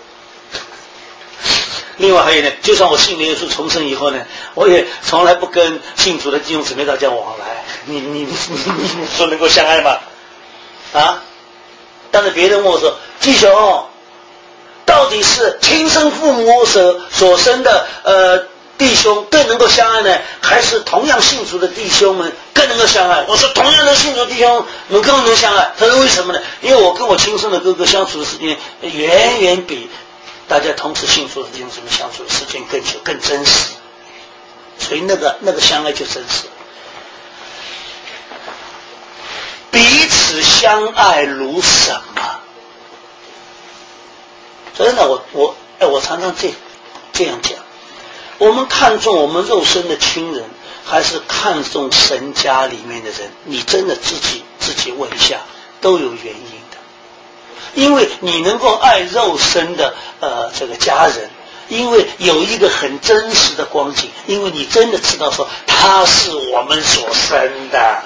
另外还有呢，就算我信了耶稣重生以后呢，我也从来不跟信主的弟兄姊妹大家往来。你说能够相爱吗？啊？但是别人问我说，弟兄，到底是亲生父母所生的弟兄更能够相爱呢，还是同样信主的弟兄们更能够相爱？我说同样的信主弟兄们更能相爱。他说为什么呢？因为我跟我亲生的哥哥相处的时间远远比大家同时信主的弟兄姊妹相处的时间更久更真实，所以那个相爱就真实。彼此相爱如什么？真的，我常常这样讲。我们看重我们肉身的亲人，还是看重神家里面的人？你真的自己问一下，都有原因的。因为你能够爱肉身的这个家人，因为有一个很真实的光景，因为你真的知道说他是我们所生的，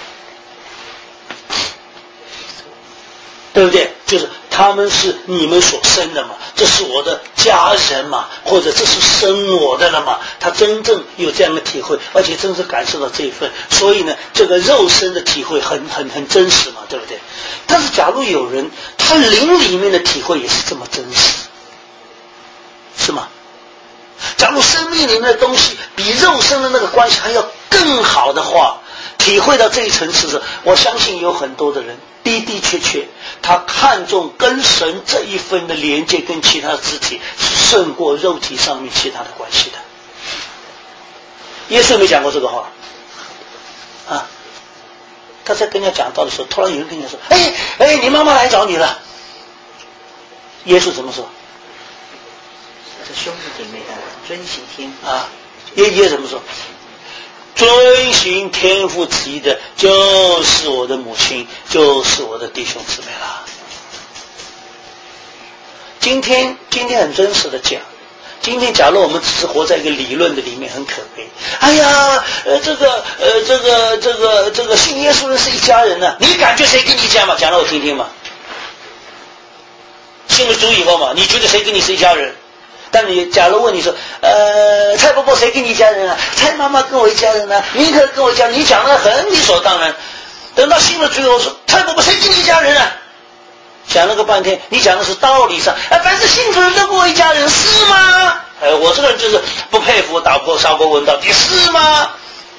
对不对？就是他们是你们所生的嘛，这是我的家人嘛，或者这是生我的了嘛，他真正有这样的体会，而且真是感受到这一份，所以呢，这个肉身的体会很真实嘛，对不对？但是假如有人他灵里面的体会也是这么真实，是吗？假假如生命里面的东西比肉身的那个关系还要更好的话，体会到这一层次时，我相信有很多的人的的确确他看重跟神这一份的连接跟其他的肢体是胜过肉体上面其他的关系的。耶稣没讲过这个话啊，他在跟人家讲道的时候，突然有人跟人家说，哎，你妈妈来找你了。耶稣怎么说？ 这兄弟姐妹的遵行天父啊，耶怎么说？遵行天父旨意的，就是我的母亲，就是我的弟兄姊妹了。今天很真实的讲，今天假如我们只是活在一个理论的里面，很可悲。哎呀，这个信耶稣人是一家人呢、你感觉谁跟你一家嘛？讲让我听听嘛。信了主以后嘛，你觉得谁跟你是一家人？但你假如问你说，蔡伯伯谁跟你一家人啊？蔡妈妈跟我一家人啊，尼克跟我一家人，你讲的很理所当然。等到信了主以后说，蔡伯伯谁跟你一家人啊？讲了个半天，你讲的是道理上，凡是信主人都跟我一家人，是吗？我这个人就是不佩服打破砂锅问到底，是吗？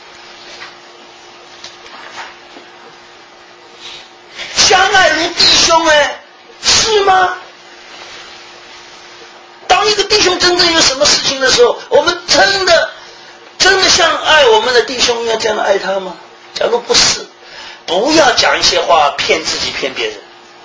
相爱如弟兄，是吗？当一个弟兄真正有什么事情的时候，我们真的像爱我们的弟兄一样这样的爱他吗？假如不是，不要讲一些话骗自己骗别人，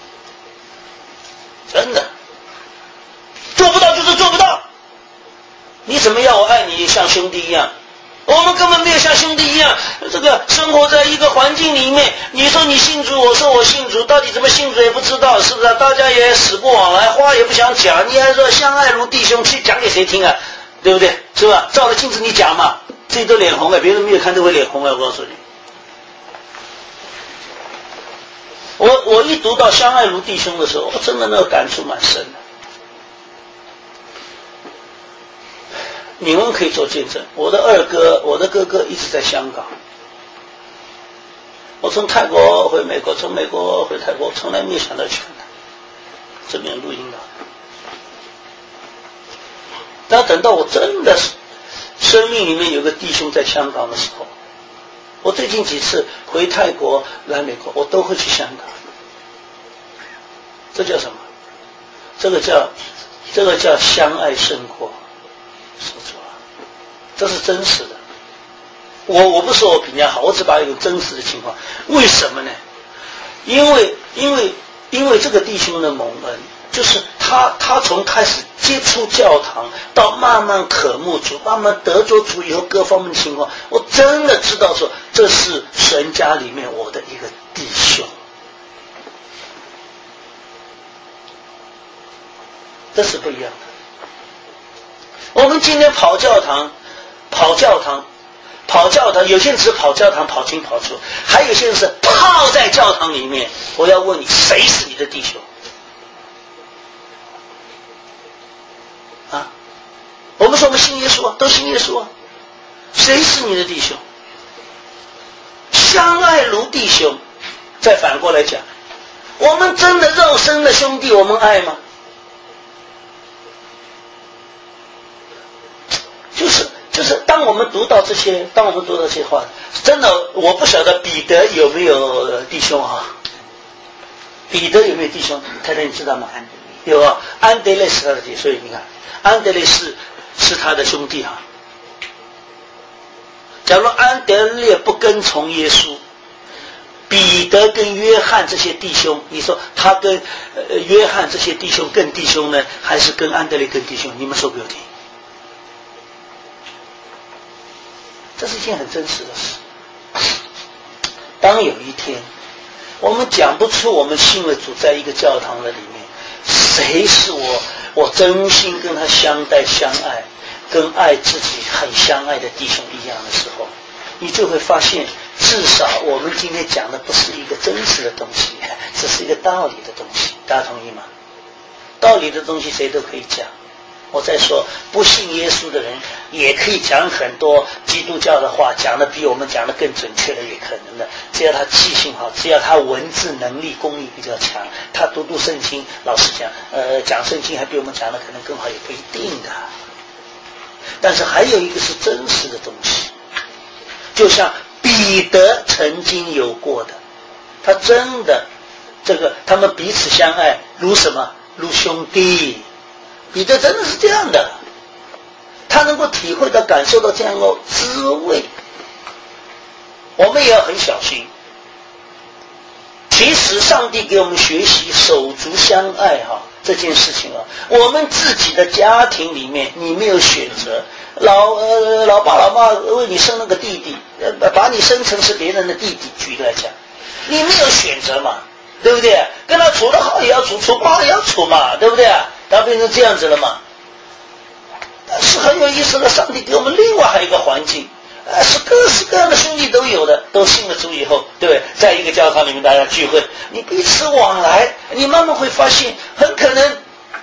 真的做不到就是做不到。你怎么要我爱你像兄弟一样？我们根本没有像兄弟一样，这个生活在一个环境里面，你说你信主，我说我信主，到底怎么信主也不知道，是不是？大家也死不往来，话也不想讲，你还说相爱如弟兄，去讲给谁听啊？对不对？是吧？照着镜子你讲嘛，自己都脸红了，别人没有看都会脸红了，我告诉你。我一读到相爱如弟兄的时候，我真的那个感触蛮深的。你们可以做见证，我的哥哥一直在香港。我从泰国回美国，从美国回泰国，从来没有想到去看他。这边录音了。但等到我真的生命里面有个弟兄在香港的时候，我最近几次回泰国来美国，我都会去香港。这叫什么？这个叫相爱胜过。说出来，这是真实的。我不说我评价好，我只把一个真实的情况。为什么呢？因为这个弟兄的蒙恩，就是他从开始接触教堂到慢慢渴慕主，慢慢得着主以后各方面的情况，我真的知道说这是神家里面我的一个弟兄。这是不一样的。我们今天跑教堂，有些人只跑教堂跑进跑出，还有些人是泡在教堂里面。我要问你，谁是你的弟兄？啊？我们说我们信耶稣啊，都信耶稣啊，谁是你的弟兄？相爱如弟兄。再反过来讲，我们真的肉身的兄弟，我们爱吗？就是当我们读到这些话，真的我不晓得彼得有没有弟兄啊？彼得有没有弟兄？太太你知道吗？有啊，安德烈是他的弟兄，所以你看，安德烈是他的兄弟啊。假如安德烈不跟从耶稣，彼得跟约翰这些弟兄，你说他跟约翰这些弟兄更弟兄呢，还是跟安德烈更弟兄？你们说给我听。这是一件很真实的事。当有一天我们讲不出我们信了主在一个教堂的里面，谁是我真心跟他相待相爱，跟爱自己很相爱的弟兄一样的时候，你就会发现至少我们今天讲的不是一个真实的东西，只是一个道理的东西。大家同意吗？道理的东西谁都可以讲。我再说，不信耶稣的人也可以讲很多基督教的话，讲的比我们讲的更准确的也可能的。只要他记性好，只要他文字能力功力比较强，他读圣经，老实讲，讲圣经还比我们讲的可能更好，也不一定的。 但是还有一个是真实的东西，就像彼得曾经有过的，他真的他们彼此相爱如什么？如兄弟。彼得真的是这样的，他能够体会到感受到这样的滋味。我们也要很小心。其实上帝给我们学习手足相爱这件事情我们自己的家庭里面你没有选择，老爸老妈为你生了个弟弟，把你生成是别人的弟弟，举例来讲，你没有选择嘛，对不对？跟他处得好也要处，处不好也要处嘛，对不对？他变成这样子了嘛。但是很有意思的，上帝给我们另外还有一个环境，是各式各样的兄弟都有的，都信了主以后，对不对？在一个教堂里面大家聚会，你彼此往来，你慢慢会发现，很可能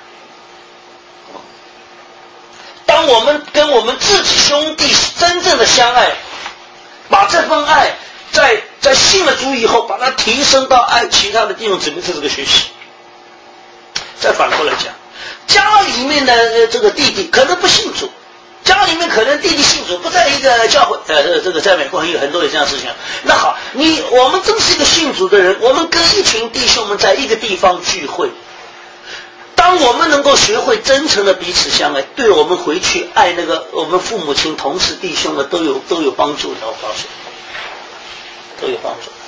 当我们跟我们自己兄弟真正的相爱，把这份爱在信了主以后，把它提升到爱其他的弟兄姊妹，这是个学习。再反过来讲，家里面的这个弟弟可能不信主，家里面可能弟弟信主，不在一个教会，这个在美国有很多有这样的事情。那好，我们真是一个信主的人，我们跟一群弟兄们在一个地方聚会，当我们能够学会真诚的彼此相爱，对我们回去爱那个我们父母亲、同事、弟兄的都有帮助的，我告诉你，都有帮助。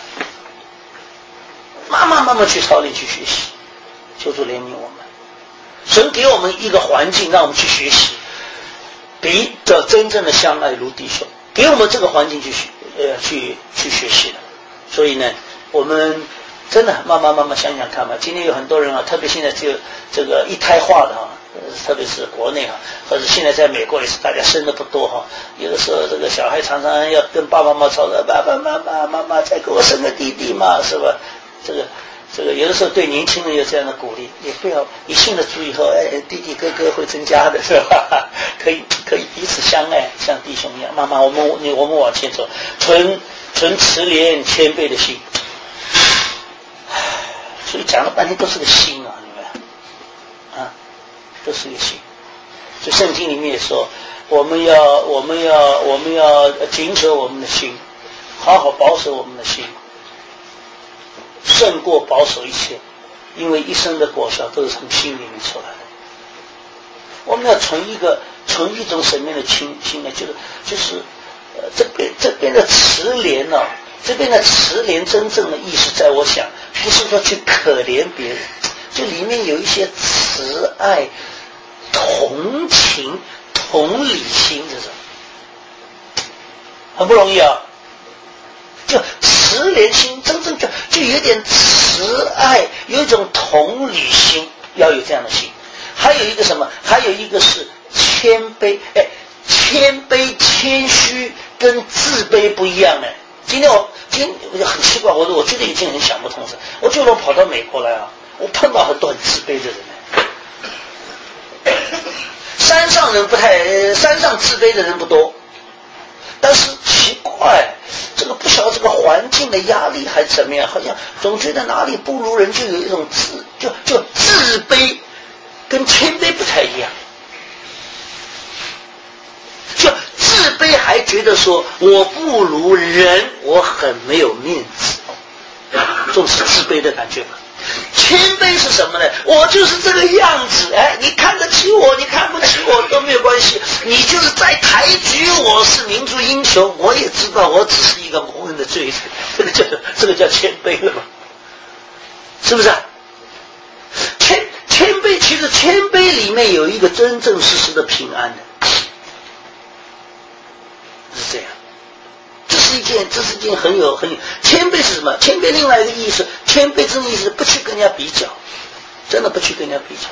慢慢去操练去学习，求主怜悯我们。神给我们一个环境，让我们去学习比较真正的相爱如弟兄，给我们这个环境去学习的。所以呢，我们真的慢慢想想看吧。今天有很多人特别现在只有这个一胎化的特别是国内或者现在在美国也是大家生的不多有的时候这个小孩常常要跟爸爸妈妈吵着，爸爸妈妈再给我生个弟弟嘛，是吧？这个有的时候对年轻人有这样的鼓励，也不要一信了主以后，弟弟哥哥会增加的，是吧？可以彼此相爱，像弟兄一样。慢慢我们往前走，存慈怜谦卑的心。所以讲了半天都是个心你们都是个心。所以圣经里面也说，我们要谨守我们的心，好好保守我们的心，胜过保守一切，因为一生的果效都是从心里面出来的。我们要存一种什么样的心呢？就是这边的慈怜这边的慈怜真正的意思，在我想不是说去可怜别人，就里面有一些慈爱、同情、同理心，这种很不容易就慈怜心，真正就有点慈爱，有一种同理心，要有这样的心。还有一个什么？还有一个是谦卑。谦卑谦虚跟自卑不一样呢。今天我很奇怪，我觉得已经很想不通了。我跑到美国来我碰到很多很自卑的人山上自卑的人不多，但是奇怪，这个不晓得这个环境的压力还怎么样，好像总觉得哪里不如人，就有一种自卑，跟谦卑不太一样。就自卑还觉得说我不如人，我很没有面子，这种是自卑的感觉吧。谦卑是什么呢？我就是这个样子，你看得起我，你看不起我都没有关系，你就是在抬举我是民族英雄，我也知道我只是一个蒙恩的罪人，这个叫谦卑了嘛？是不是谦卑，其实谦卑里面有一个真正实实的平安的，是这样。这是一件很有谦卑是什么？谦卑另外一个意思，谦卑真的意思不去跟人家比较，真的不去跟人家比较。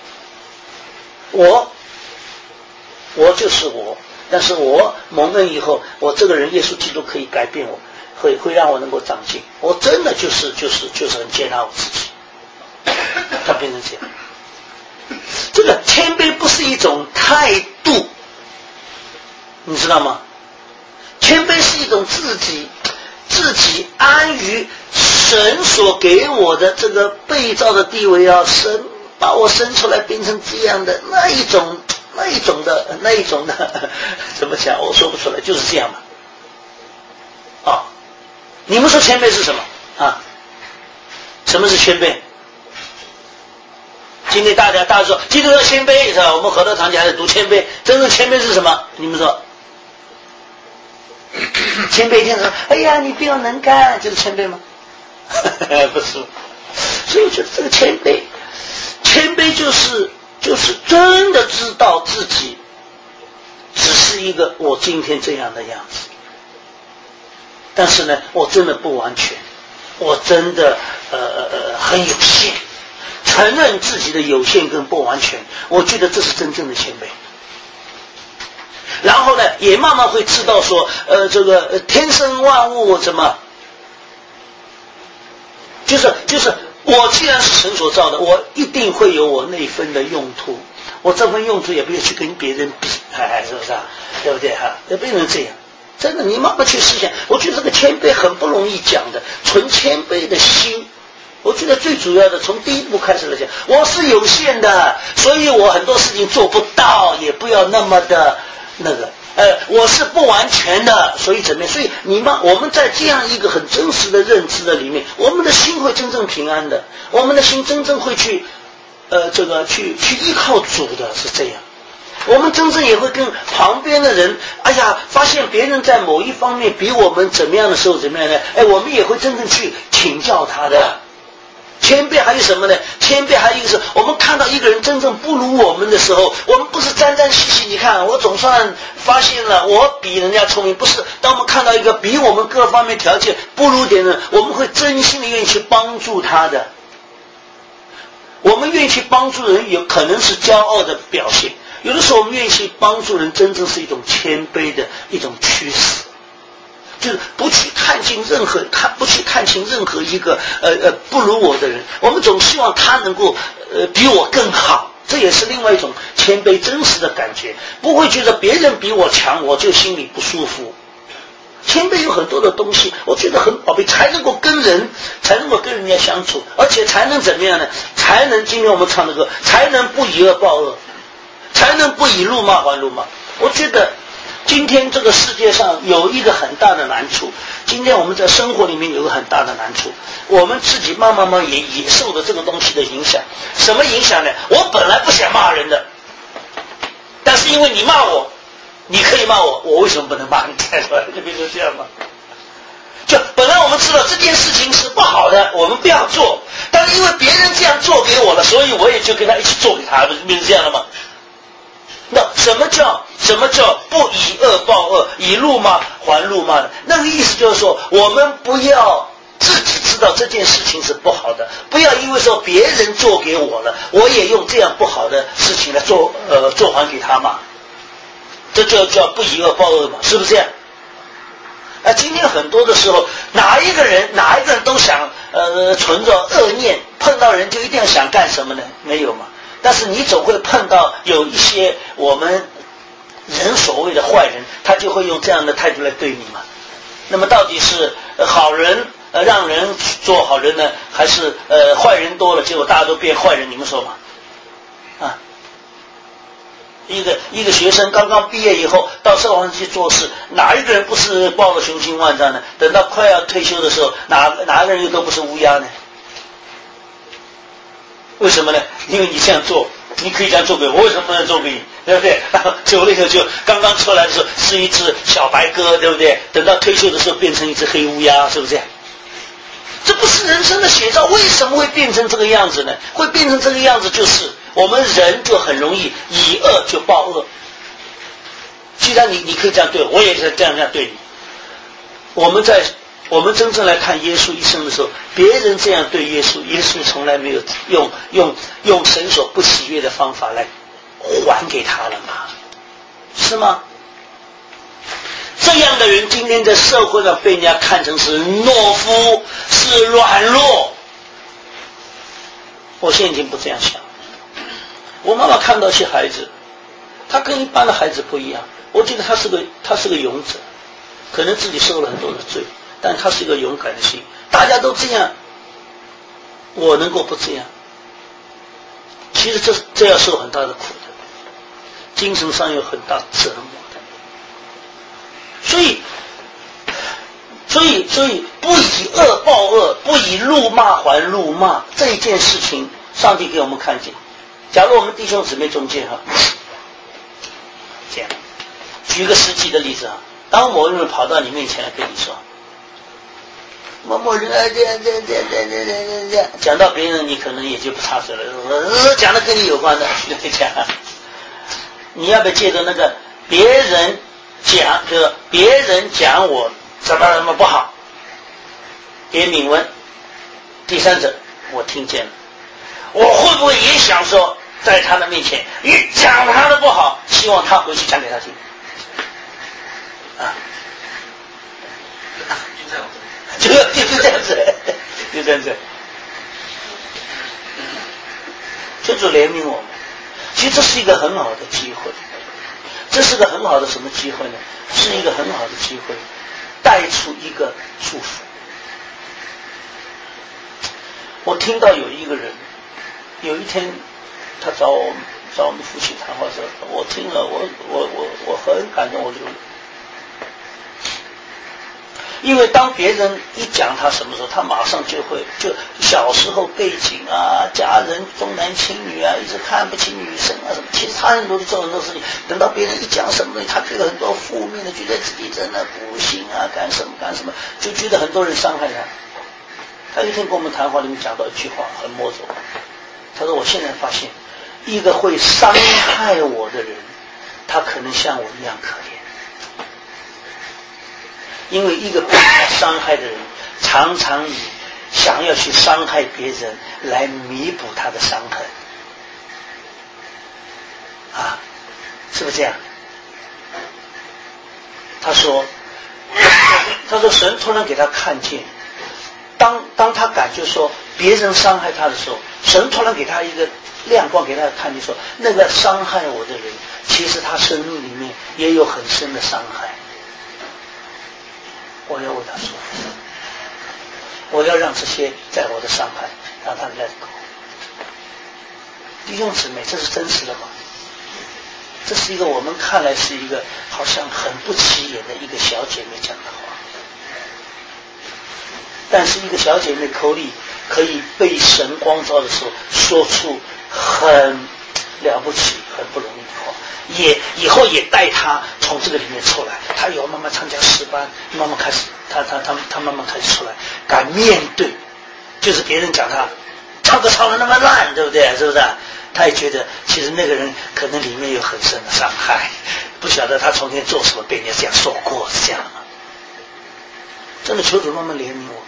我就是我，但是我蒙恩以后，我这个人耶稣基督可以改变我，会让我能够长进。我真的就是很接纳我自己，它变成这样。这个谦卑不是一种态度，你知道吗？谦卑是一种自己安于神所给我的这个被造的地位神把我生出来变成这样的那一种那一种的，怎么讲？我说不出来，就是这样嘛。啊，你们说谦卑是什么啊？什么是谦卑？今天大家说基督要谦卑是吧？我们合德堂讲还是读谦卑，真正谦卑是什么？你们说？谦卑一定说，哎呀，你不要能干，就是谦卑吗？不是。所以我觉得这个谦卑就是真的知道自己只是一个我今天这样的样子，但是呢，我真的不完全，我真的很有限，承认自己的有限跟不完全，我觉得这是真正的谦卑。然后呢，也慢慢会知道说，这个天生万物怎么，就是我既然是神所造的，我一定会有我那份的用途，我这份用途也不要去跟别人比，是不是啊？对不对哈？也不能这样。真的，你慢慢去思想，我觉得这个谦卑很不容易讲的，纯谦卑的心。我觉得最主要的，从第一步开始来讲，我是有限的，所以我很多事情做不到，也不要那么的那个。我是不完全的，所以怎么样？所以我们在这样一个很真实的认知的里面，我们的心会真正平安的，我们的心真正会去去依靠主的，是这样。我们真正也会跟旁边的人，哎呀，发现别人在某一方面比我们怎么样的时候，怎么样呢？我们也会真正去请教他的。谦卑还有什么呢？谦卑还有一个是，我们看到一个人真正不如我们的时候，我们不是沾沾兮兮，你看我总算发现了我比人家聪明，不是。当我们看到一个比我们各方面条件不如点的人，我们会真心的愿意去帮助他的。我们愿意去帮助人，有可能是骄傲的表现，有的时候我们愿意去帮助人，真正是一种谦卑的一种趋势。就是不去看清任何一个不如我的人，我们总希望他能够比我更好，这也是另外一种谦卑真实的感觉，不会觉得别人比我强我就心里不舒服。谦卑有很多的东西，我觉得很宝贝，才能够跟人家相处，而且才能怎么样呢？才能今天我们唱的歌，才能不以恶报恶，才能不以辱骂还辱骂。我觉得今天这个世界上有一个很大的难处，今天我们在生活里面有个很大的难处，我们自己慢慢也受了这个东西的影响。什么影响呢？我本来不想骂人的，但是因为你骂我，你可以骂我，我为什么不能骂你？就比如说这样吧。就本来我们知道这件事情是不好的，我们不要做，但是因为别人这样做给我了，所以我也就跟他一起做给他，不是这样的吗？那什么叫不以恶报恶，以辱骂还辱骂呢？那个意思就是说，我们不要自己知道这件事情是不好的，不要因为说别人做给我了，我也用这样不好的事情来做还给他嘛。这就叫不以恶报恶嘛，是不是这样？今天很多的时候，哪一个人都想存着恶念，碰到人就一定要想干什么呢？没有嘛。但是你总会碰到有一些我们人所谓的坏人，他就会用这样的态度来对你嘛。那么到底是好人让人做好人呢，还是坏人多了结果大家都变坏人？你们说嘛？啊，一个学生刚刚毕业以后到社会上去做事，哪一个人不是抱了雄心万丈呢？等到快要退休的时候，哪个人又都不是乌鸦呢？为什么呢？因为你这样做，你可以这样做给我，为什么不能做给你？对不对？久了以后就刚刚出来的时候是一只小白鸽，对不对？等到退休的时候变成一只黑乌鸦，是不是？这不是人生的写照。为什么会变成这个样子呢？会变成这个样子，就是我们人就很容易以恶就报恶。既然你可以这样对我，我也是这样对你。我们真正来看耶稣一生的时候，别人这样对耶稣，耶稣从来没有用神所不喜悦的方法来还给他了吗？是吗？这样的人今天在社会上被人家看成是懦夫，是软弱。我现在已经不这样想。我妈妈看到一些孩子，他跟一般的孩子不一样，我觉得他是个勇者，可能自己受了很多的罪，但他是一个勇敢的心。大家都这样，我能够不这样？其实这要受很大的苦的。 精神上有很大折磨的。所以不以恶报恶，不以辱骂还辱骂，这一件事情上帝给我们看见。假如我们弟兄姊妹中间这样举个实际的例子当某人跑到你面前来跟你说某某人这样讲到别人，你可能也就不插嘴了，讲的跟你有关的讲，你要不要借着那个别人讲我怎么不好，别敏问第三者我听见了，我会不会也想说在他的面前你讲他的不好，希望他回去讲给他听就这样子求主怜悯我们。其实这是一个很好的机会，这是个很好的什么机会呢？是一个很好的机会带出一个祝福。我听到有一个人有一天他找我们夫妻谈话时候，我听了我很感动，我流泪。因为当别人一讲他什么时候，他马上就小时候背景家人重男轻女一直看不起女生什么，其实他很多的做很多事情，等到别人一讲什么东西，他觉得很多负面的，觉得自己真的不行干什么，就觉得很多人伤害他。他有一天跟我们谈话里面讲到一句话很摸着我，他说我现在发现一个会伤害我的人，他可能像我一样可怜。因为一个被他伤害的人常常想要去伤害别人来弥补他的伤痕是不是这样？他说神突然给他看见，当他感觉说别人伤害他的时候，神突然给他一个亮光，给他看见说那个伤害我的人其实他生命里面也有很深的伤害，我要为他祝福，我要让这些在我的伤害让他 let go。 弟兄姊妹，这是真实的吗？这是一个我们看来是一个好像很不起眼的一个小姐妹讲的话，但是一个小姐妹口里可以被神光照的时候说出很了不起很不容易的话，以后也带他从这个里面出来，他以后慢慢参加诗班，慢慢开始他慢慢开始出来，敢面对，就是别人讲他唱歌唱得那么烂，对不对？是不是？他也觉得其实那个人可能里面有很深的伤害，不晓得他从前做什么被人家这样说过，是这样吗？真的求主慢慢怜悯我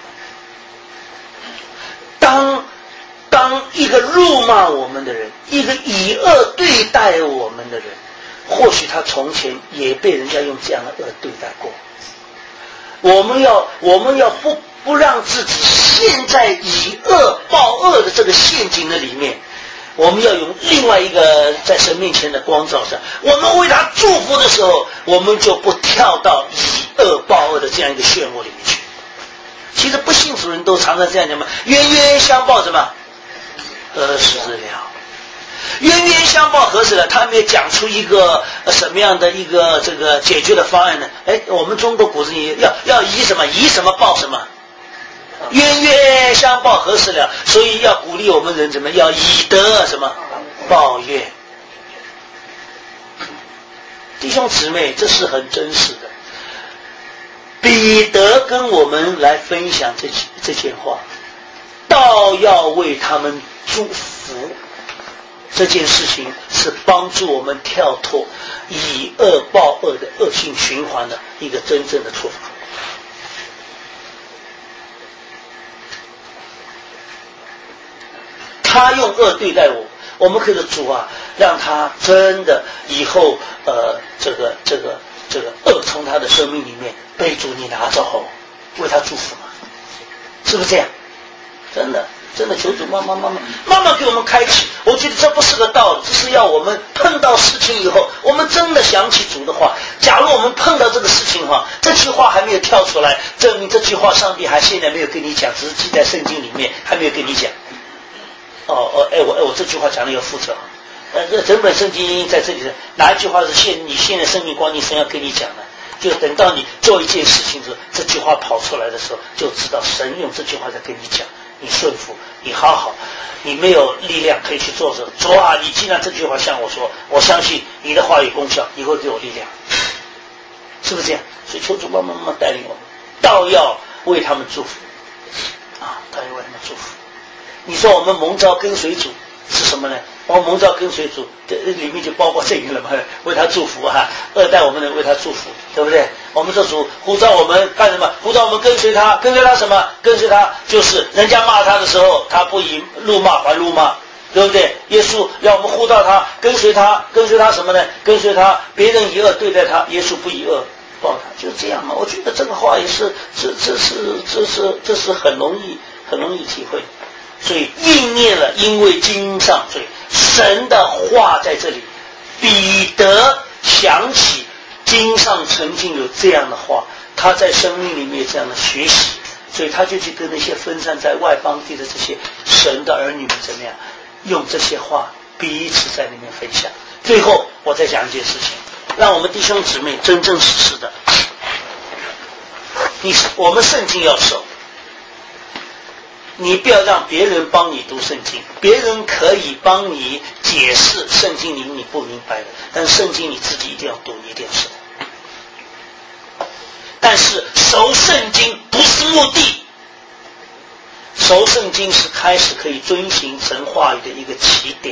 们。当一个辱骂我们的人，一个以恶对待我们的人，或许他从前也被人家用这样的恶对待过。我们要不让自己陷在以恶报恶的这个陷阱的里面，我们要用另外一个在神面前的光照上，我们为他祝福的时候，我们就不跳到以恶报恶的这样一个漩涡里面去。其实不信主人都常常这样讲嘛，冤冤相报什么何时了，冤冤相报何时了，他们也讲出一个什么样的一个这个解决的方案呢？我们中国古人要以什么报什么，冤冤相报何时了，所以要鼓励我们人怎么要以德什么报怨。弟兄姊妹，这是很真实的。彼得跟我们来分享这件话，倒要为他们祝福。这件事情是帮助我们跳脱以恶报恶的恶性循环的一个真正的出法。他用恶对待我们可以说主啊，让他真的以后这个恶从他的生命里面被主你拿走，为他祝福嘛，是不是这样？真的求主慢慢给我们开启。我觉得这不是个道理，这是要我们碰到事情以后，我们真的想起主的话。假如我们碰到这个事情这句话还没有跳出来，证明这句话上帝还现在没有跟你讲，只是记在圣经里面，还没有跟你讲。我这句话讲的要负责， 这整本圣经在这里的哪一句话是你现在生命光景神要跟你讲的？就等到你做一件事情的时候，这句话跑出来的时候，就知道神用这句话在跟你讲，你顺服，你好好，你没有力量可以去做主啊！你既然这句话向我说，我相信你的话有功效，你会给我力量，是不是这样？所以求主慢慢带领我们，倒要为他们祝福啊！倒要为他们祝福。你说我们蒙召跟随主是什么呢？我们蒙召跟随主，这里面就包括这个了嘛，为他祝福哈，二代我们能为他祝福，对不对？我们这主呼召我们干什么？呼召我们跟随他，跟随他什么？跟随他就是人家骂他的时候，他不以怒骂还怒骂，对不对？耶稣要我们呼召他，跟随他，跟随他什么呢？跟随他，别人以恶对待他，耶稣不以恶报他，就是这样嘛。我觉得这个话也是，这是很容易体会。所以应验了，因为经上，所以神的话在这里，彼得想起经上曾经有这样的话，他在生命里面有这样的学习，所以他就去跟那些分散在外邦地的这些神的儿女们怎么样，用这些话彼此在里面分享。最后我再讲一件事情，让我们弟兄姊妹真真实实的，我们圣经要守。你不要让别人帮你读圣经，别人可以帮你解释圣经里你不明白的，但是圣经你自己一定要读，一定要守。但是守圣经不是目的，守圣经是开始可以遵行神话语的一个起点。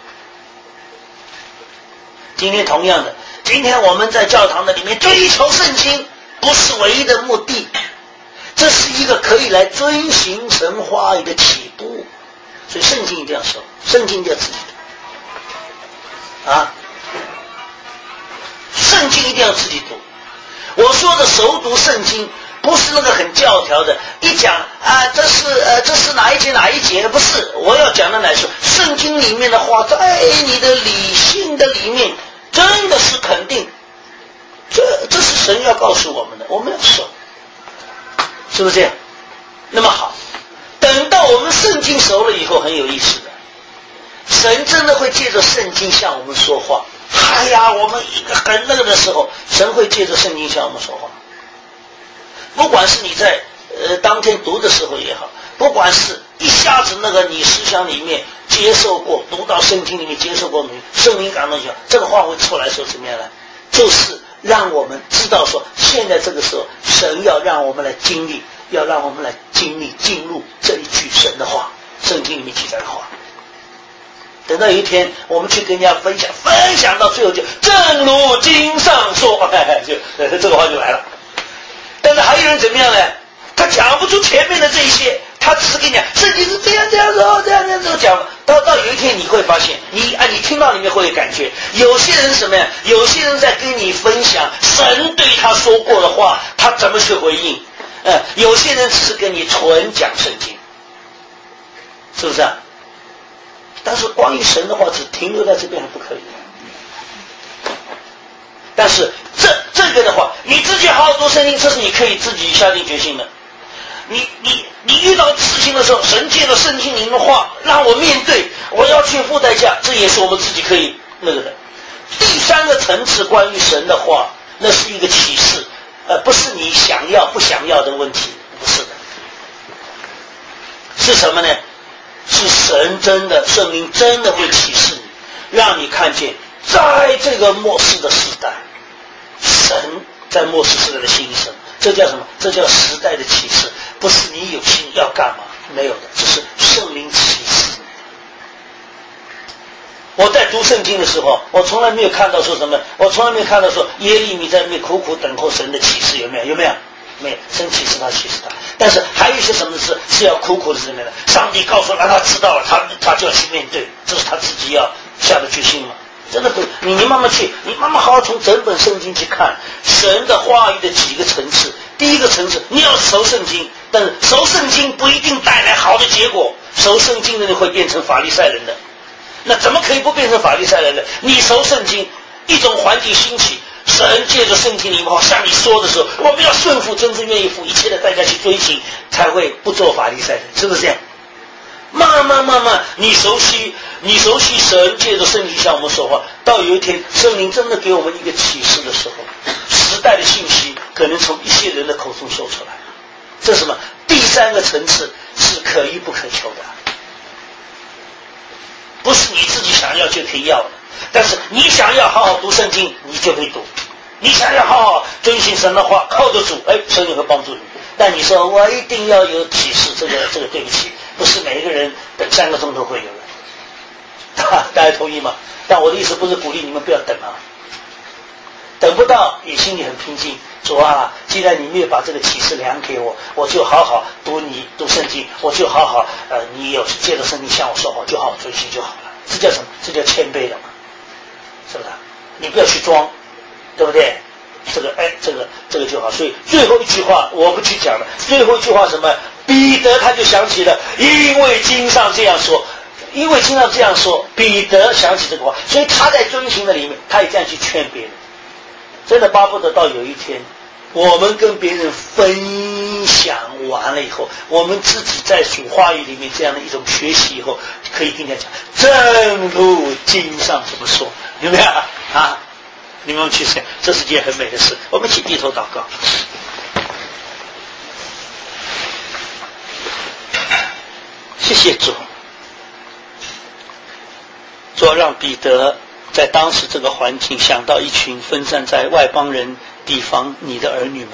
今天同样的，今天我们在教堂的里面追求圣经不是唯一的目的，这是一个可以来遵行神话语的起步，所以圣经一定要守，圣经一定要自己读啊！圣经一定要自己读。我说的熟读圣经，不是那个很教条的，一讲啊，这是哪一节，不是。我要讲的乃是圣经里面的话，在你的理性的里面，真的是肯定，这是神要告诉我们的，我们要守。是不是这样？那么好，等到我们圣经熟了以后，很有意思的，神真的会借着圣经向我们说话。哎呀，我们一个很那个的时候，神会借着圣经向我们说话。不管是你在当天读的时候也好，不管是一下子那个你思想里面接受过，读到圣经里面接受过圣灵感动一下，这个话会出来说怎么样呢？就是让我们知道说，现在这个时候，神要让我们来经历，要让我们来经历进入这一句神的话，圣经里面记载的话。等到有一天，我们去跟人家分享到最后就正如经上说，就这个话就来了。但是还有人怎么样呢？他讲不出前面的这些，他只是跟你讲圣经是这样说，这样讲。到有一天你会发现，你听到里面会有感觉，有些人什么呀？有些人在跟你分享神对他说过的话，他怎么去回应？有些人只是跟你纯讲圣经，是不是啊？但是关于神的话，只停留在这边还不可以。但是这个的话，你自己好好读圣经，这是你可以自己下定决心的。你遇到事情的时候，神借着圣经里的话让我面对，我要去付代价，这也是我们自己可以那个的。第三个层次关于神的话，那是一个启示，不是你想要不想要的问题，不是的。是什么呢？是神真的圣灵真的会启示你，让你看见在这个末世的时代，神在末世时代的心声，这叫什么？这叫时代的启示，不是你有心要干嘛，没有的，这是圣灵启示。我在读圣经的时候，我从来没有看到说什么，我从来没有看到说耶利米在那边苦苦等候神的启示，有没有？没有，神启示他，但是还有一些什么事是要苦苦的什么的，上帝告诉让他知道了，他就要去面对，这是他自己要下的决心嘛。真的不，你慢慢去，你慢慢好好从整本圣经去看神的话语的几个层次。第一个层次，你要熟圣经，但是熟圣经不一定带来好的结果，熟圣经的人会变成法利赛人的。那怎么可以不变成法利赛人呢？你熟圣经，一种环境兴起，神借着圣经里面向你说的时候，我们要顺服，真正愿意付一切的代价去追寻，才会不做法利赛人，是不是这样？ 慢慢，你熟悉神，借着圣灵向我们说话。到有一天，圣灵真的给我们一个启示的时候，时代的信息可能从一些人的口中说出来。这是什么？第三个层次是可遇不可求的，不是你自己想要就可以要的。但是你想要好好读圣经，你就可以读；你想要好好遵循神的话，靠着主，神也会帮助你。但你说我一定要有启示，这个对不起，不是每一个人等3个钟头会有的。大家同意吗？但我的意思不是鼓励你们不要等啊，等不到也心里很平静。主啊，既然你没有把这个启示量给我，我就好好读圣经，我就好好你有借着圣经向我说话，就好好遵循就好了。这叫什么？这叫谦卑的嘛，是不是？你不要去装，对不对？这个就好。所以最后一句话我不去讲了。最后一句话什么？彼得他就想起了，因为经上这样说，彼得想起这个话，所以他在遵行的里面，他也这样去劝别人。真的巴不得到有一天，我们跟别人分享完了以后，我们自己在主话语里面这样的一种学习以后，可以跟人家讲，正如经上怎么说，有没有啊？你们去想，这是件很美的事。我们一起低头祷告。谢谢主，主让彼得在当时这个环境想到一群分散在外邦人地方你的儿女们，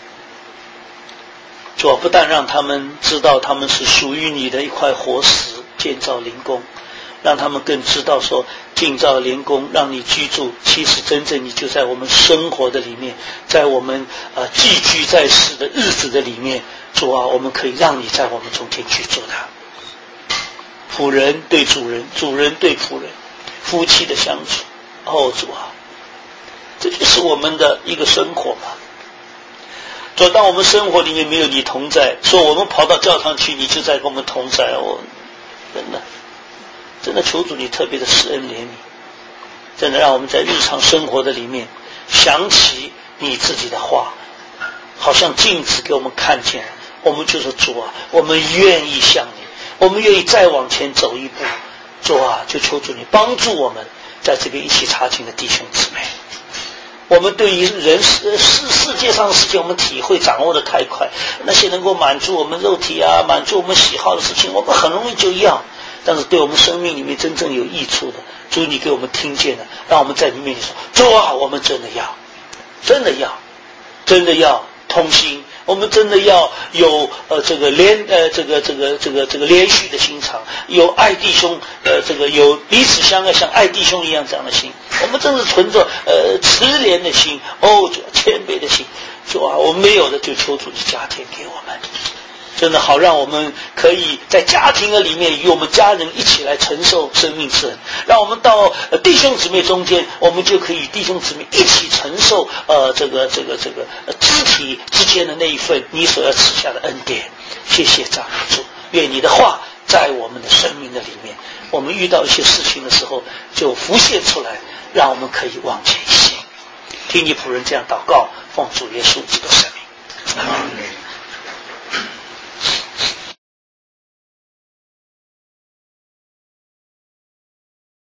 主不但让他们知道他们是属于你的一块活石，建造灵宫，让他们更知道说建造灵宫让你居住，其实真正你就在我们生活的里面，在我们寄居在世的日子的里面。主啊，我们可以让你在我们中间居住的。仆人对主人，主人对仆人，夫妻的相处。主啊，这就是我们的一个生活吧。主，当我们生活里面没有你同在，说我们跑到教堂去，你就在跟我们同在。真的求主你特别的施恩怜悯，真的让我们在日常生活的里面想起你自己的话，好像镜子给我们看见，我们就说主啊，我们愿意向你，我们愿意再往前走一步。主啊，就求主你帮助我们在这边一起查经的弟兄姊妹。我们对于世界上的事情，我们体会掌握的太快，那些能够满足我们肉体啊，满足我们喜好的事情，我们很容易就要。但是对我们生命里面真正有益处的，主你给我们听见了，让我们在你面前说，主啊，我们真的要同心，我们真的要有连续的心肠，有爱弟兄有彼此相爱像爱弟兄一样这样的心。我们真是存着慈怜的心，主谦卑的心。主啊，我们没有的就求主你加添给我们，真的好让我们可以在家庭的里面与我们家人一起来承受生命之恩，让我们到弟兄姊妹中间，我们就可以与弟兄姊妹一起承受肢体之间的那一份你所要赐下的恩典。谢谢赞美主，愿你的话在我们的生命的里面，我们遇到一些事情的时候就浮现出来，让我们可以往前行。听你仆人这样祷告，奉主耶稣基督圣名，阿们。